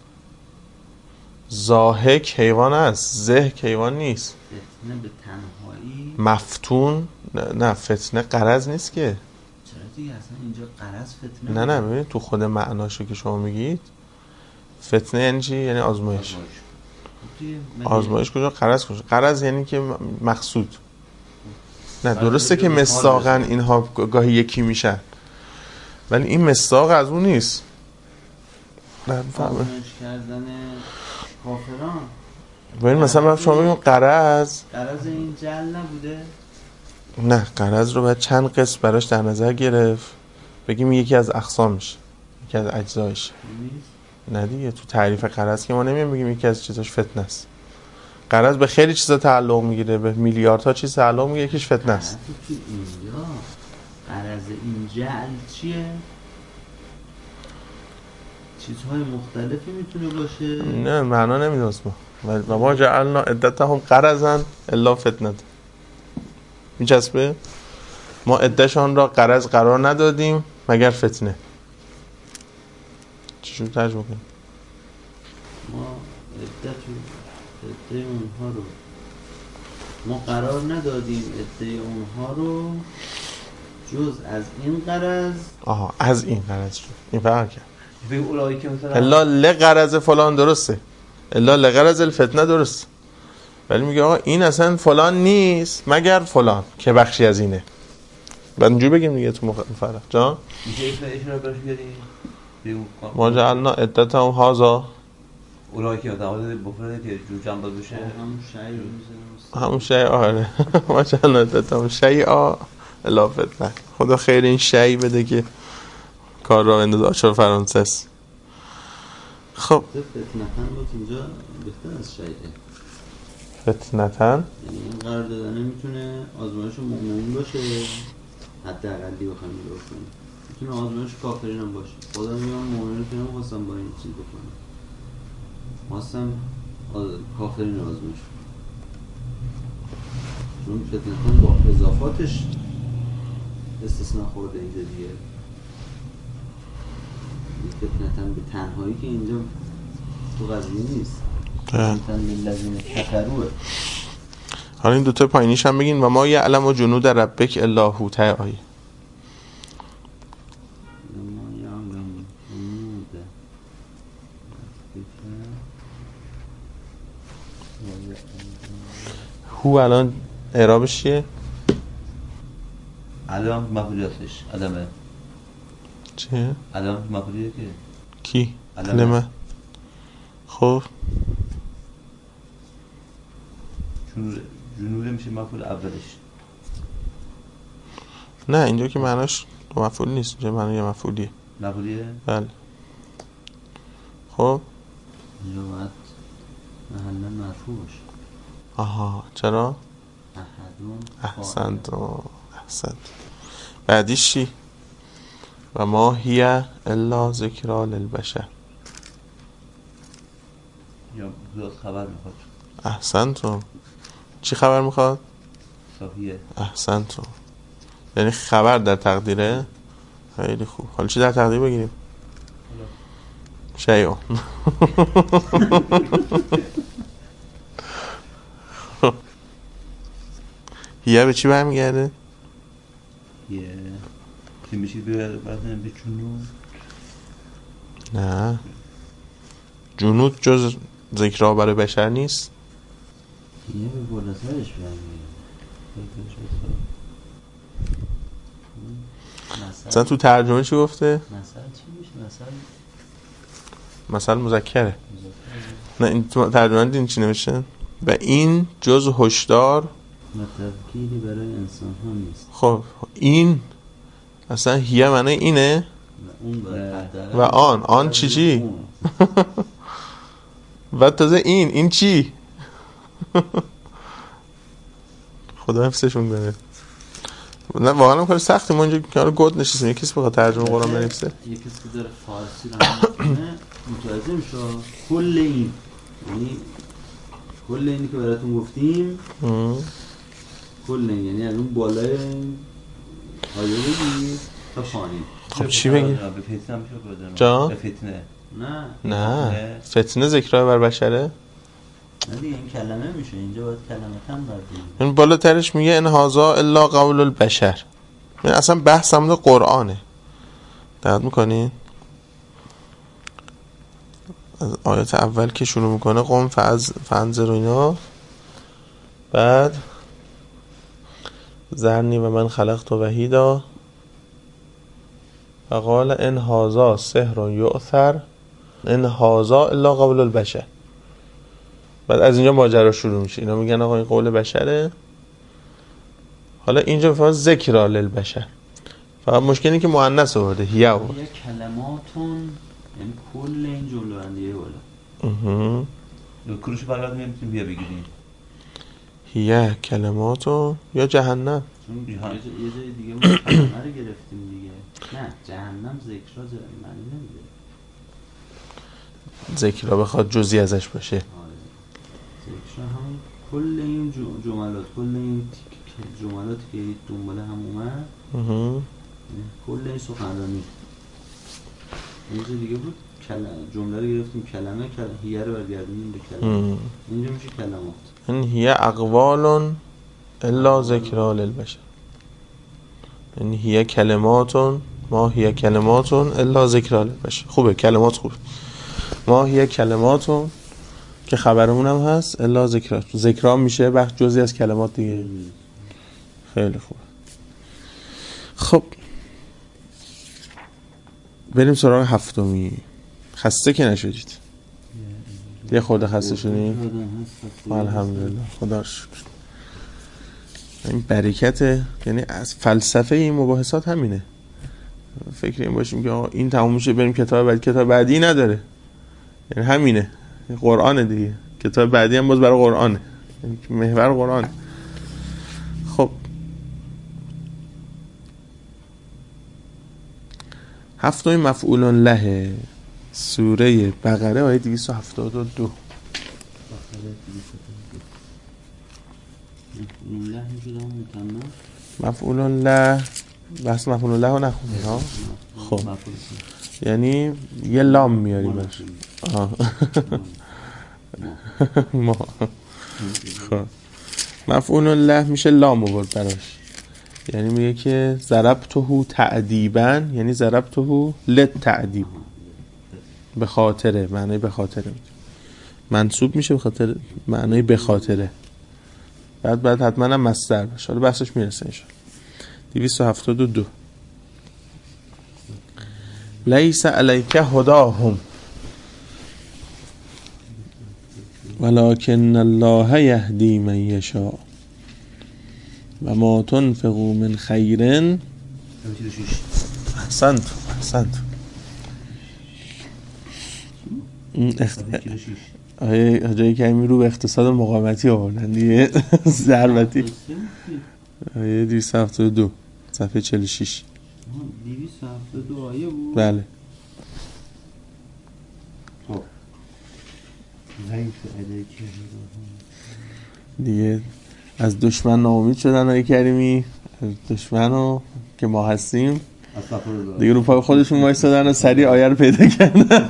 ضاحک حیوان است، ضحک حیوان نیست. فتنه به تنهایی مفتون نه فتنه غرض نیست که. چرا دیگه اصلا اینجا غرض فتنه نه نه ببینید تو خود معناشو که شما میگید فتنه یعنی چی؟ یعنی آزمایش. آزمایش کجا؟ غرض کجا؟ غرض یعنی که مقصود. نه درسته که مصداقاً اینها گاهی یکی میشن ولی این مصداق از اون نیست. نه آزمایش کردن کافران. ببین مثلا شما بگیم غرض غرض این جل نبوده؟ نه غرض رو باید چند قسم براش در نظر گرفت بگیم یکی از اقسامش یکی از اجزایش. نه دیگه تو تعریف غرض که ما نمیگیم بگیم یکی از چیزاش فتنه است. غرض به خیلی چیزا تعلق میگیره، به میلیاردها چیز تعلق میگیره، یکیش فتنه است. تو اینجا غرض این جعل چیه؟ چیزهای مختلفی میتونه باشه؟ نه معنا نمیده اسمه. و ما جعلنا عدتهم غرضا الا فتنه. میچسبه؟ ما عدهشان را غرض قرار ندادیم مگر فتنه. چجور ترجمه کنیم؟ ما عدت عده اونها رو ما قرار ندادیم عده اونها رو جز از این غرض. آها از این غرض شد. این فرق کرد. بگو اولایی که مثلا الا لغرض فلان درسته، الا لغرض الفتنه درست، ولی میگه آقا این اصلا فلان نیست مگر فلان که بخشی از اینه. بعد اینجوری بگیم دیگه تو مفرق جان میشه ایش رو برش بیاریم ما جعلنا عدتهم هذا اولایی که دعوت بفرده که جو جنب بشه همون شعی رو میزنم همون شیء آره ما جعلنا عدتهم شیئا الا فتنه. خدا خیر این شیء بده که کار را انداز آچار فرانسه است. خب فتنتن بود اینجا بهتر از شیعه. فتنتن یعنی این قرار دادنه میتونه آزمایش مؤمنین باشه، حد اقلی بخوایم نگاه کنیم میتونه آزمایش کافرین هم باشه. خدا میگه من مؤمنین که نمیخواستم با این چیز بکنم، خواستم کافرین رو آزمایش کنم، چون فتنتون با اضافاتش استثناء خورده اینجا دیگه. فتنتن به تنهایی که اینجا تو قضیه نیست، فتنتن للذین کفروه. حالا این دوتا پایینیش هم بگین و ما یعلم و جنود ربک الا هو ته آیه. هو الان اعرابش چیه؟ علم مفعولی هستش. علمه چیه؟ علم مفعولیه که کی؟ علمه. علمه. خب چون جنوده میشه مفعول اولش. نه اینجا که معناش دو مفعول نیست، اینجا معنی یه مفعولیه. مفعولیه؟ بله. خب اینجا باید محلا مرفوع باشه. آها چرا؟ احدون احسنت احسنت. بعدیش چی؟ و ما هی الا ذکرا للبشر. یا زیاد خبر میخواد. احسنتم. چی خبر میخواد؟ صحیحه. احسنتم. یعنی خبر در تقدیره. خیلی خوب. حالا چی در تقدیر بگیریم؟ شیعون. هیه به چی برمیگرده؟ یه چی میشه به جنود؟ نه جنود جز ذکرها برای بشر نیست. یه به بالاترش برمیگرده. مثلا تو ترجمه چی گفته؟ مثلا چی میشه؟ مثلا مثلا مذکره. نه این تو ترجمه دین چی نمیشه؟ و این جز هشدار تذکیری برای انسان ها نیست. خب این اصلا هیه معنی اینه و اون برای و آن آن چی چی و تازه این این چی. خدا حفظشون کنه. نه واقعا کار سختی. ما اینجا کنار گود نشستیم یه کسی بخواد ترجمه قرآن بنویسه، یه کسی که داره فارسی رو میخونه متوجه میشه کل این، یعنی کل اینی که براتون گفتیم کل این، یعنی از اون بالای آیه بگی تا پایین. خب چی بگی؟ به فتنه هم شد بدن. جا؟ به فتنه. نه نه فتنه ذکرها بر بشره. نه دیگه این کلمه میشه اینجا باید کلمه تن باید این بالاترش میگه ان هذا الا قول البشر. این اصلا بحث هم قرآنه. دقت میکنین از آیات اول که شروع میکنه قوم فعز فنظر و اینا، بعد ذرنی و من خلقت وحیدا و قال ان هذا سحر یؤثر ان هذا الا قول البشر. بعد از اینجا ماجرا شروع میشه. اینا میگن آقا این قول بشره. حالا اینجا فقط ذکر للبشر، فقط مشکلی که مؤنث آورده هیه آورده. یه کلماتون یعنی کل این جمله بندیه بالا. اها دو کروش برات میتونیم بیا بگیریم. هیه کلماتو یا جهنم. چون یه جای دیگه ما کلمه رو گرفتیم دیگه. نه جهنم ذکر معنی نمیده. ذکر بخواد جزئی ازش باشه. ذکر هم کل این جملات، کل این جملاتی که دنبال هم اومد، اها کل این سخنرانی. اینجا دیگه بود جمله رو گرفتیم کلمه، کلمه هیه رو برگردونیم به کلمه. اینجا میشه کلمات. این هیه اقوال الا ذکر للبشر. یعنی هیه کلماتون ما هیه کلماتون الا ذکر للبشر. خوبه کلمات خوبه. ما هیه کلماتون که خبرمون هم هست الا ذکر. ذکر میشه بخش جزئی از کلمات دیگه. خیلی خوبه. خب بریم سراغ هفتمی. خسته که نشدید؟ یه خورده خسته شدیم؟ الحمدلله خدا رو شکر. این برکت، یعنی از فلسفه این مباحثات همینه. فکر این باشیم که این تموم میشه بریم کتاب بعد، کتاب بعدی نداره. یعنی همینه، قرآن دیگه. کتاب بعدی هم باز برای قرآنه، یعنی محور قرآن. خب هفتمین مفعول له سوره بقره آیه دویست و هفتاد و دو. مفعول له بحث مفعول له رو نخونید ها. خب یعنی یه لام میاریم باش. ما خب مفعول له میشه لام آورد براش، یعنی میگه که ضربته تعدیبا، یعنی ضربته للتعدیب، به خاطره، معنی به خاطره منصوب میشه، به خاطر معنی به خاطره، بعد بعد حتما هم مصدر باشه. حالا بحثش میرسه ان شاءالله. دویست و هفتاد و دو. لیس علیک هداهم ولکن الله یهدی من یشاء و ما تنفقوا من خیر. احسنت احسنت. آیه جایی که همین رو به اقتصاد مقاومتی آوردن دیگه، ضربتی. آیه دویست و هفتاد و دو صفحه چهل و شش. دویست و هفتاد و دو آیه بود. بله. دیگه از دشمن ناامید شدن آیه کریمی، از دشمن رو که ما هستیم دیگه رو پای خودشون وایسادن و سریع آیه رو پیدا کردن.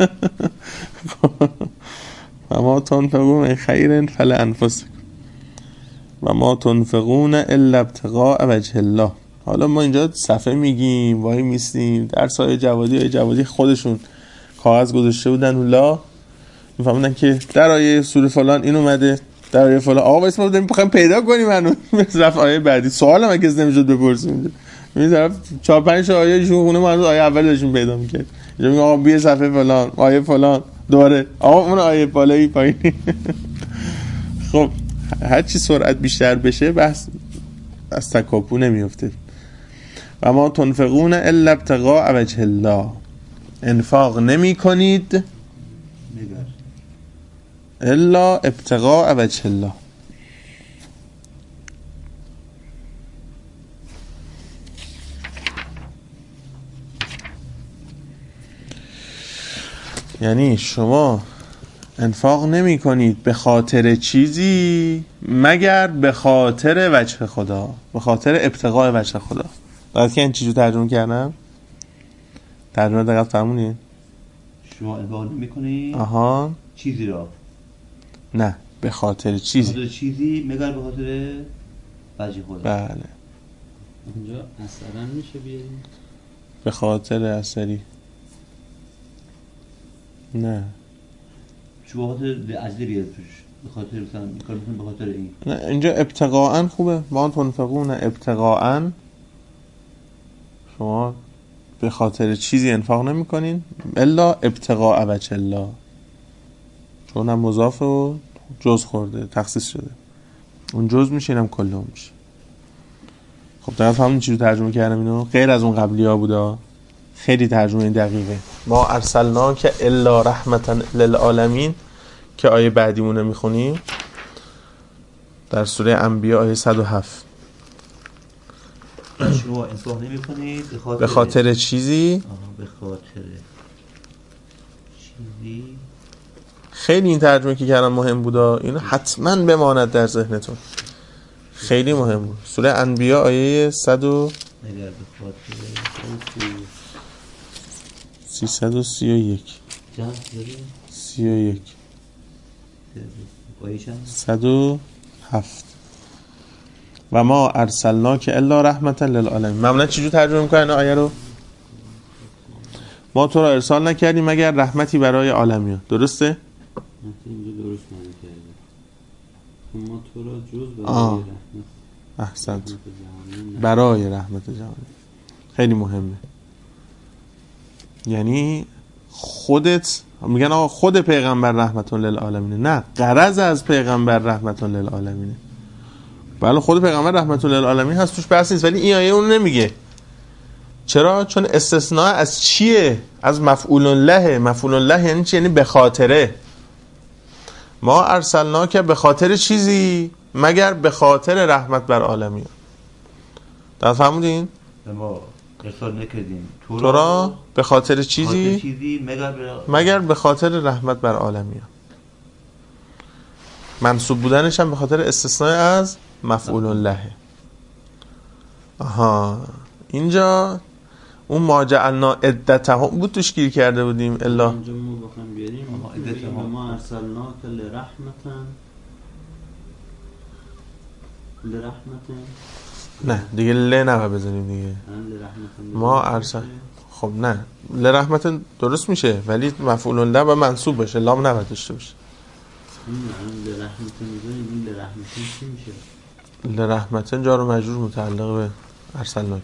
و ما تنفقون من خیر فلانفسکم و ما تنفقون الا ابتغاء وجه الله. حالا ما اینجا صفحه میگیم وای میستیم، در سایه جوادی آیه جوادی خودشون کاغذ گذاشته بودن اولا میفهمدن که در آیه سوره فلان این اومده، در آیه فلان آقا اسم بودیم بخوایم پیدا کنیم هنوز رفت آیه بعدی. سوال هم اگه از نمیشد بپرسیم میذارم چهار پنج آیه ایشون خونه ما هنوز آیه اول داشتیم پیدا میکرد. اینجا میگه آقا بیا صفحه فلان آیه فلان دوره آقا اون آیه بالایی پایینی. خب هر چی سرعت بیشتر بشه بحث از تکاپو نمیفته. و ما تنفقون الا ابتغاء وجه الله، انفاق نمی کنید الا ابتغاء وجه الله. یعنی شما انفاق نمی کنید به خاطر چیزی مگر به خاطر وجه خدا، به خاطر ابتغاء وجه خدا. بعد که این چیزو ترجمه کردم ترجمه دقیق فرمونید. شما انفاق نمی کنید آها چیزی را، نه به خاطر چیزی، به خاطر چیزی مگر به خاطر وجه خدا. بله. اینجا اثرا میشه بیاریم به خاطر اثری، نه شما به خاطر اجلی بیاد توش، به خاطر مثلا کار میکنید به خاطر این. نه اینجا ابتغاءن خوبه. ما تنفقون ابتغاءن، شما به خاطر چیزی انفاق نمی کنین الا ابتغاء وجه الله، چون هم مضاف و جز خورده تخصیص شده، اون جز میشه اینم کلهم میشه. خب دقیقا فهمون چی رو ترجمه کردم اینو؟ غیر از اون قبلی ها بودا، خیلی ترجمه این دقیقه. ما ارسلنا که الا رحمتا للعالمین که آیه بعدیمونه میخونیم در سوره انبیاء آیه صد و هفت. شما انفاق نمی کنید به خاطر, به خاطر چیزی، به خاطر چیزی. خیلی این ترجمه که کردم مهم بودا، اینو حتما بماند در ذهنتون، خیلی مهم بود. سوره انبیاء آیه صد و مگر به خاطر سیصد و سی و یک سی و یک صد و هفت. و ما ارسلنا که الا رحمتا للعالمین. معمولا چجور ترجمه میکنن آیه رو؟ ما تو را ارسال نکردیم مگر رحمتی برای عالمیان. درسته؟ اینجا درست معنی کرده. ما تو را جز برای رحمت. احسنت. برای رحمت جهانی. خیلی مهمه. یعنی خودت میگن آقا خود پیغمبر رحمتون للعالمینه، نه غرض از پیغمبر رحمتون للعالمینه. بله خود پیغمبر رحمتون للعالمین هست، توش بحث نیست، ولی این آیه اون نمیگه. چرا؟ چون استثناء از چیه؟ از مفعول له. مفعول له یعنی چی؟ یعنی به خاطره. ما ارسلنا که به خاطر چیزی مگر به خاطر رحمت بر عالمین. در فهمودین؟ ما ارسال نکردیم تو تو را به خاطر خاطر چیزی چیزی مگر به مگر به خاطر رحمت بر عالمیان. منصوب بودنش هم به خاطر استثناء از مفعول له. آها اینجا اون ما جعلنا عدتهم بود توش گیر کرده بودیم الا اینجا ما بخوایم بیاریم ما ارسلناک لرحمتن لرحمتن نه دیگه له نباید بزنیم دیگه. ما ارسل خب نه لرحمت درست میشه ولی مفعول له و منصوب باشه، لام نباید داشته باشه. این لرحمتن میذاریم این لرحمتن چی میشه؟ لرحمتن جار و مجرور متعلق به ارسلناک،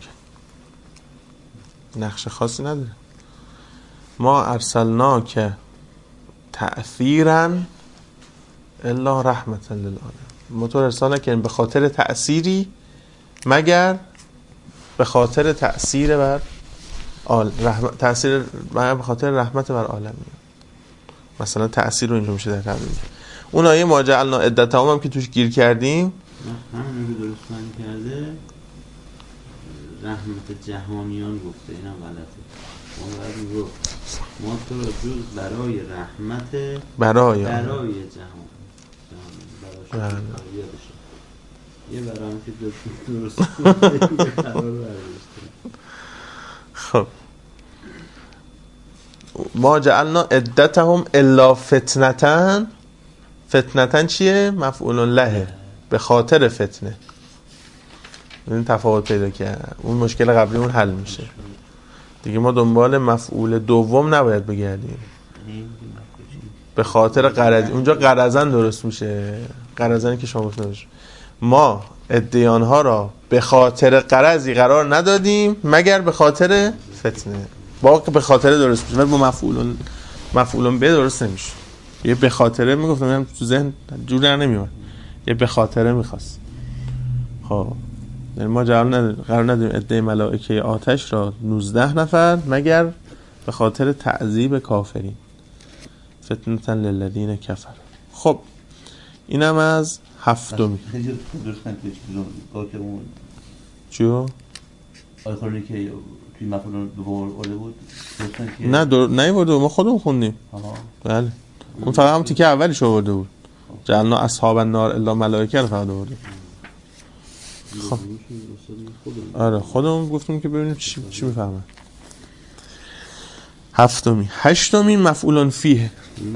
نقش خاصی نداره. ما ارسلناک تأثیرا الا رحمتا للعالمین. ما تو ارسال نکنیم به خاطر تأثیری مگر به خاطر تأثیر بر آل رحمت، تأثیر مگر به خاطر رحمت بر عالمین. مثلا تأثیر رو اینجا میشه در تعبیر اون آیه ما جعلنا عدتهم هم که توش گیر کردیم همین رو درست من کرده رحمت جهانیان گفته، اینم غلطه. ما باید میگفت ما تو را جز برای رحمت برای برای جهان برای شما یه برای که درست خب ما جعلنا عدتهم الا فتنتن. فتنتن چیه؟ مفعول له، به خاطر فتنه. این تفاوت پیدا کرد، اون مشکل قبلی اون حل میشه دیگه. ما دنبال مفعول دوم نباید بگردیم، به خاطر غرض. اونجا غرضن درست میشه، غرضنی که شما گفتید. ما ادیانها را به خاطر غرضی قرار ندادیم مگر به خاطر فتنه. با به خاطر درست میشه ولی با مفعول مفعول به درست نمیشه. یه به خاطره میگفتم تو ذهن جور در نمیاد، یه به خاطره میخواست. خب یعنی ما جعل قرار ندیم عده ملائکه آتش را نوزده نفر مگر به خاطر تعذیب کافرین. فتنة للذین کفروا. خب اینم از هفتمی. خیلی درست کنید که اون چیو؟ آیه قرآنی که توی مفعول به ورده بود نه در... نه ورده ما خودمون خوندیم. آها بله اون فقط هم تیکه اولیش آورده بود. جعلنا اصحاب النار الا ملائکه رو فقط آورده. خب آره خودمون گفتیم که ببینیم چی چی میفهمن. هفتمی. هشتمی مفعول فیه.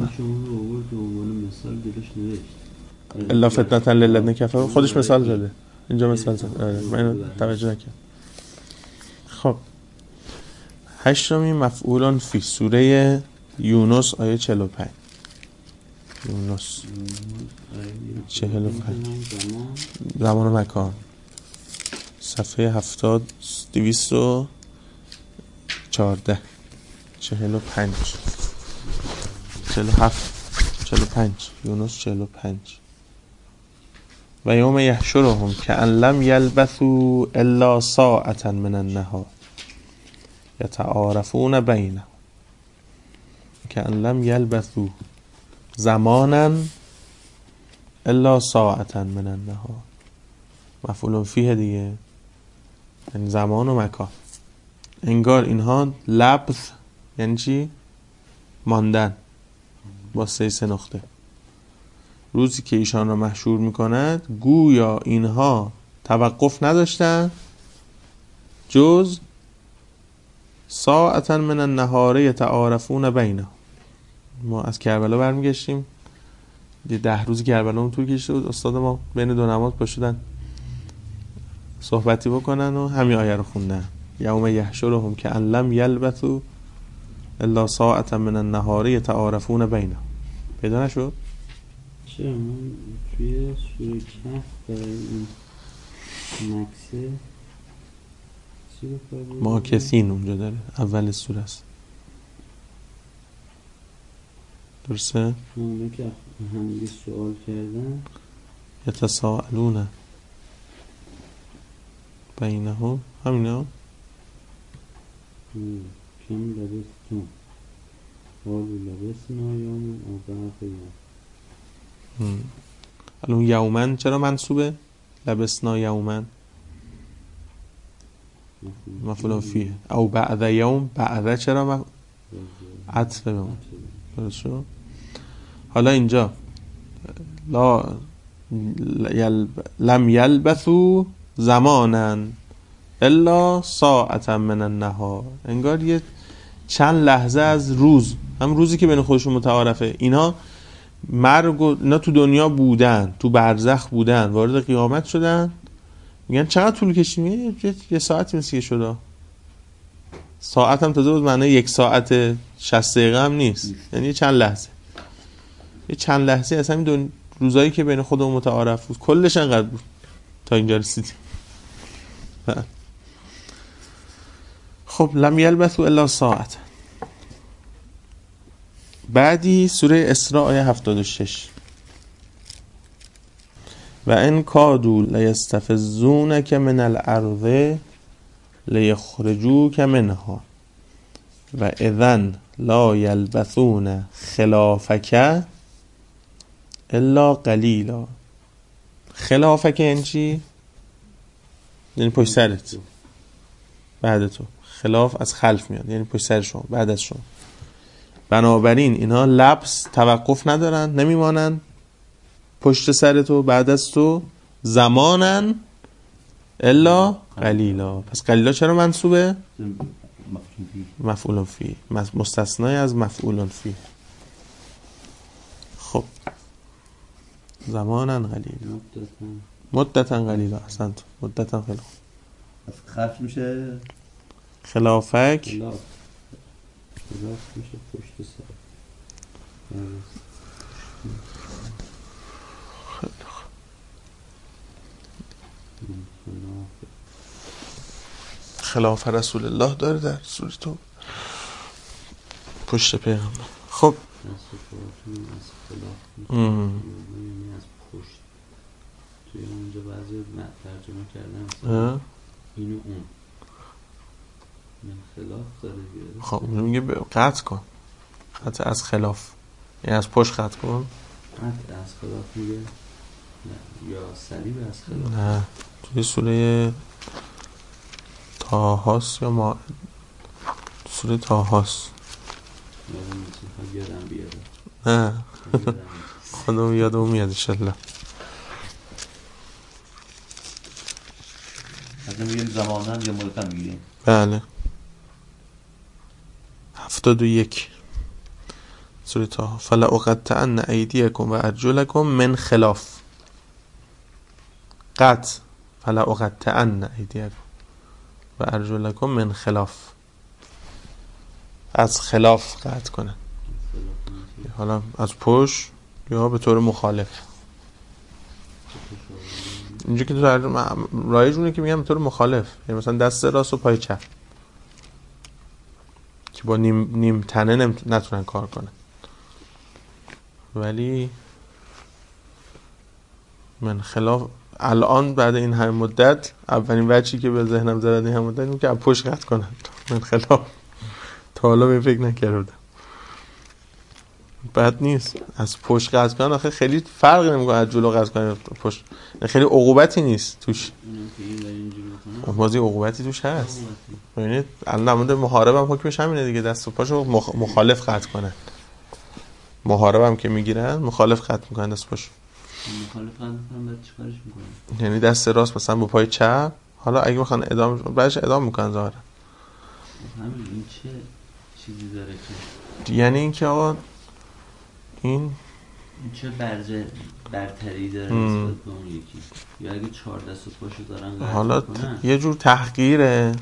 الا فتنة للذین کفروا. خودش مثال زده اینجا، مثال زده. آره من توجه نکردم. خب هشتمی مفعول فی، سوره یونس آیه چهل و پنج. یونس چهل و پنج زمان و مکان، صفحه هفتاد دویست و چارده. چهل و پنج چهل و هفت چهل و پنج یونس چهل و پنج. و یوم یحشرهم کأن لم یلبثوا الا ساعة من النهار یتعارفون بینهم. کأن لم یلبثوا زمانا الا ساعة من النهار. مفعول فیه دیگه، یعنی زمان و مکان. انگار اینها لبث یعنی چی؟ ماندن با سه سه نقطه. روزی که ایشان را محشور میکند گویا اینها توقف نداشتن جز ساعتا من النهار یتعارفون بینهم. ما از کربلا برمیگشتیم، یه ده روزی کربلا اون طول کشیده بود. استاد ما بین دو نماز پاشدن صحبتی بکنن و همین آیه رو خوندن. یوم یحشرهم کأن لم یلبثوا الا ساعة من النهار یتعارفون بینهم. پیدا نشد؟ چرا من توی سوره کهف برای این مکسه چی بکنم؟ ما کسین اونجا داره، اول سوره است. درسته؟ اونه که همگی سوال کردن یتساءلون بینهم، همینا کم لبستون قالوا لبسنا یوما او بعض یوم. الان یومن چرا منصوبه؟ لبسنا یومن مفعول فیه. او بعد یوم، بعد چرا مف... عطف بمون. درست شد. حالا اینجا لا یل... لم یلبثوا زمانا الا ساعتا من النهار، انگار یه چند لحظه از روز، هم روزی که بین خودشون متعارفه، اینا مرگ و اینا تو دنیا بودن، تو برزخ بودن، وارد قیامت شدن، میگن چقدر طول کشید؟ میگه یه ساعتی مثل که شده. ساعت هم تازه بود معنی یک ساعت شصت دقیقه هم نیست، یعنی یه چند لحظه، یه چند لحظه از همین دو روزایی که بین خودمون متعارف بود کلش انقدر بود تا اینجا رسیدیم. خب لم یلبثوا الا ساعت. بعدی سوره اسراء آیه هفتاد و شش. و ان کادوا لیستفزونک من الارض لیخرجوک منها و اذن لا یلبثون خلافک الا قلیلا. خلافک یعنی چی؟ یعنی پشت سرت، بعد تو. خلاف از خلف میاد، یعنی پشت سر شما، بعد از شما. بنابراین اینا لبس، توقف ندارن، نمیمانن پشت سر تو، بعد از تو، زمانن الا قلیلا. پس قلیلا چرا منصوبه؟ مفعول فی، مستثنای از مفعول فی. خب زمانن قلیلا، مدتن قلیلا. احسنت، مدتن خلاف. از خلف میشه خلافک، خلاف خلاف میشه پشت سر. خلاف رسول الله داره در سوره تو، پشت پیغمبر. خب از پشت توی اونجا بعضی ترجمه کردن اینو اون من خلاف داره بیاره. خب میگه قطع کن، قطع از خلاف، یعنی از پشت قطع کن. قطع از خلاف میگه نه، یا صلیب از خلاف. نه، توی سوره تاهاست یا ما سوره تاهاست. یادم بیاره. نه خودم یادم میاد انشالله. حتی میگیم زمانن یا مدتن میگیم. بله. هفتاد و یک سوره تاها. فلا اقطعن ایدیکم و ارجلکم من خلاف. قطع. فلا اقطعن ایدیکم و ارجلکم من خلاف، از خلاف قطع کنن، حالا از پشت یا به طور مخالف. اینجا که تو رایجونه که میگم به طور مخالف، یعنی مثلا دست راست و پای چپ که با نیم, نیم تنه نتونن کار کنن. ولی من خلاف الان بعد این همه مدت اولین وجهی که به ذهنم زد این همه مدت اینه که از پشت قطع کنن. من خلاف تا حالا به فکر نکردم. بد نیست از پشت قطع کنن، آخه خیلی فرقی نمیکنه از جلو قطع کنن پشت، خیلی عقوبتی نیست توش. بازی عقوبتی توش هست. ببینید الان نمونده محارب هم حکمش همینه دیگه، دست و پاشو مخ... مخالف قطع کنن. محارب هم که میگیرن مخالف قطع میکنن دست پاشو. مخالف قطع میکنن بعد چیکارش میکنن؟ یعنی دست راست مثلا با پای چپ، حالا اگه بخوان ادامه بعدش ادامه میکنن ظاهرا. همین این چه چیزی داره که یعنی اینکه آقا این این چه برجه برتری داره نسبت به اون یکی، یا اگه چهار دست و پاشو دارن قطع حالا میکنن یه جور تحقیره.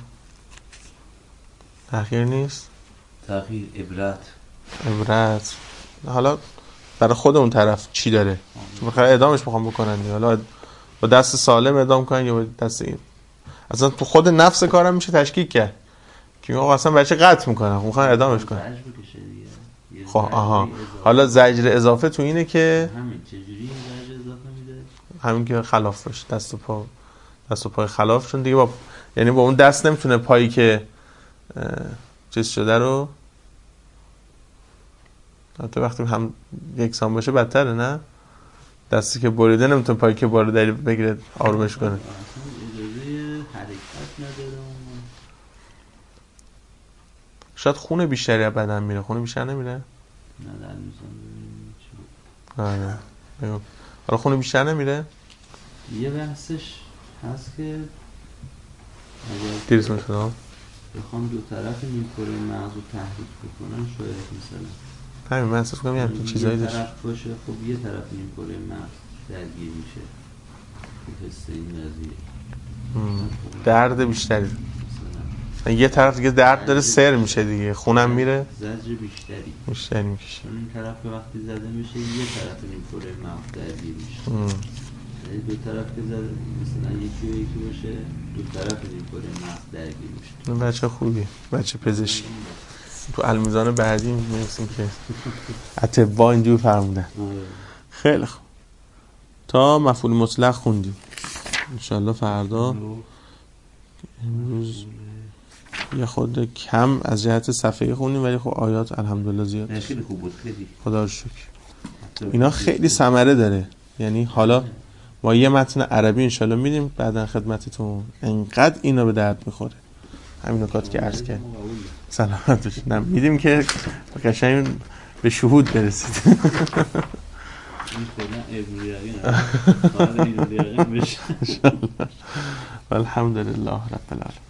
تحقیر نیست، تغییر، عبرت عبرت. حالا برای خود اون طرف چی داره، میخواد ادامش میخوام بکنن، حالا با دست سالم ادام کنن یا با دست این. اصلا تو خود نفس کارم میشه تشکیک کرد که آقا اصلا بچه قطع میکنن میخوان ادامش کنن. خب آها، حالا زجر اضافه تو اینه که همین چجوری زجر اضافه میده؟ همین که خلاف باشه، دست و پا، دست و پای خلاف، چون دیگه با یعنی با اون دست نمیتونه پایی که چیز شده رو، حتی وقتی هم یکسان باشه بدتره، نه دستی که بریده نمیتونه پایی که باریده بگیره آرومش کنه. اجازه حرکت نداره. شاید خون بیشتری از بدن میره، خون بیشتر نمیره؟ نه در میزان چی بود؟ آره بگو. حالا خون بیشتر نمیره؟ یه بحثش هست که اگر دیرست میشدم بخوام دو طرف نیمکره مغز رو تحریک بکنن شاید مثلا همین من احساس کنم یه همچین چیزایی یه داشت. طرف باشه خب یه طرف نیمکره مغز درگیر میشه تو حس این قضیه درد بیشتری یه طرف دیگه درد داره سر میشه دیگه، خونم میره زجر بیشتری بیشتری میکشه. چون این طرف که وقتی زده میشه یه طرف نیمکره مغز درگیر میشه، یعنی دو طرف که زده مثلا یکی و یکی باشه دو طرف نیمکره مغز درگیر میشه. این بچه خوبی، بچه پزشکی. تو المیزان بعدی میرسیم که اطباء اینجور فرمودن. خیلی خوب، تا مفعول مطلق خوندیم. انشالله فردا امروز یه خود کم از جهت صفحه خوندیم ولی خب آیات الحمدلله زیاد. خیلی خوب بود، خیلی خدا رو شکر. اینا خیلی ثمره داره، یعنی حالا ما یه متن عربی انشالله میدیم بعدن خدمتتون، انقدر اینا به درد میخوره همین نکات که عرض کرد. سلامت باشید. نه میدیم که قشنگ به شهود برسید. این فعلا ابن یقین آره این یقین بشه. الحمدلله رب العالمین.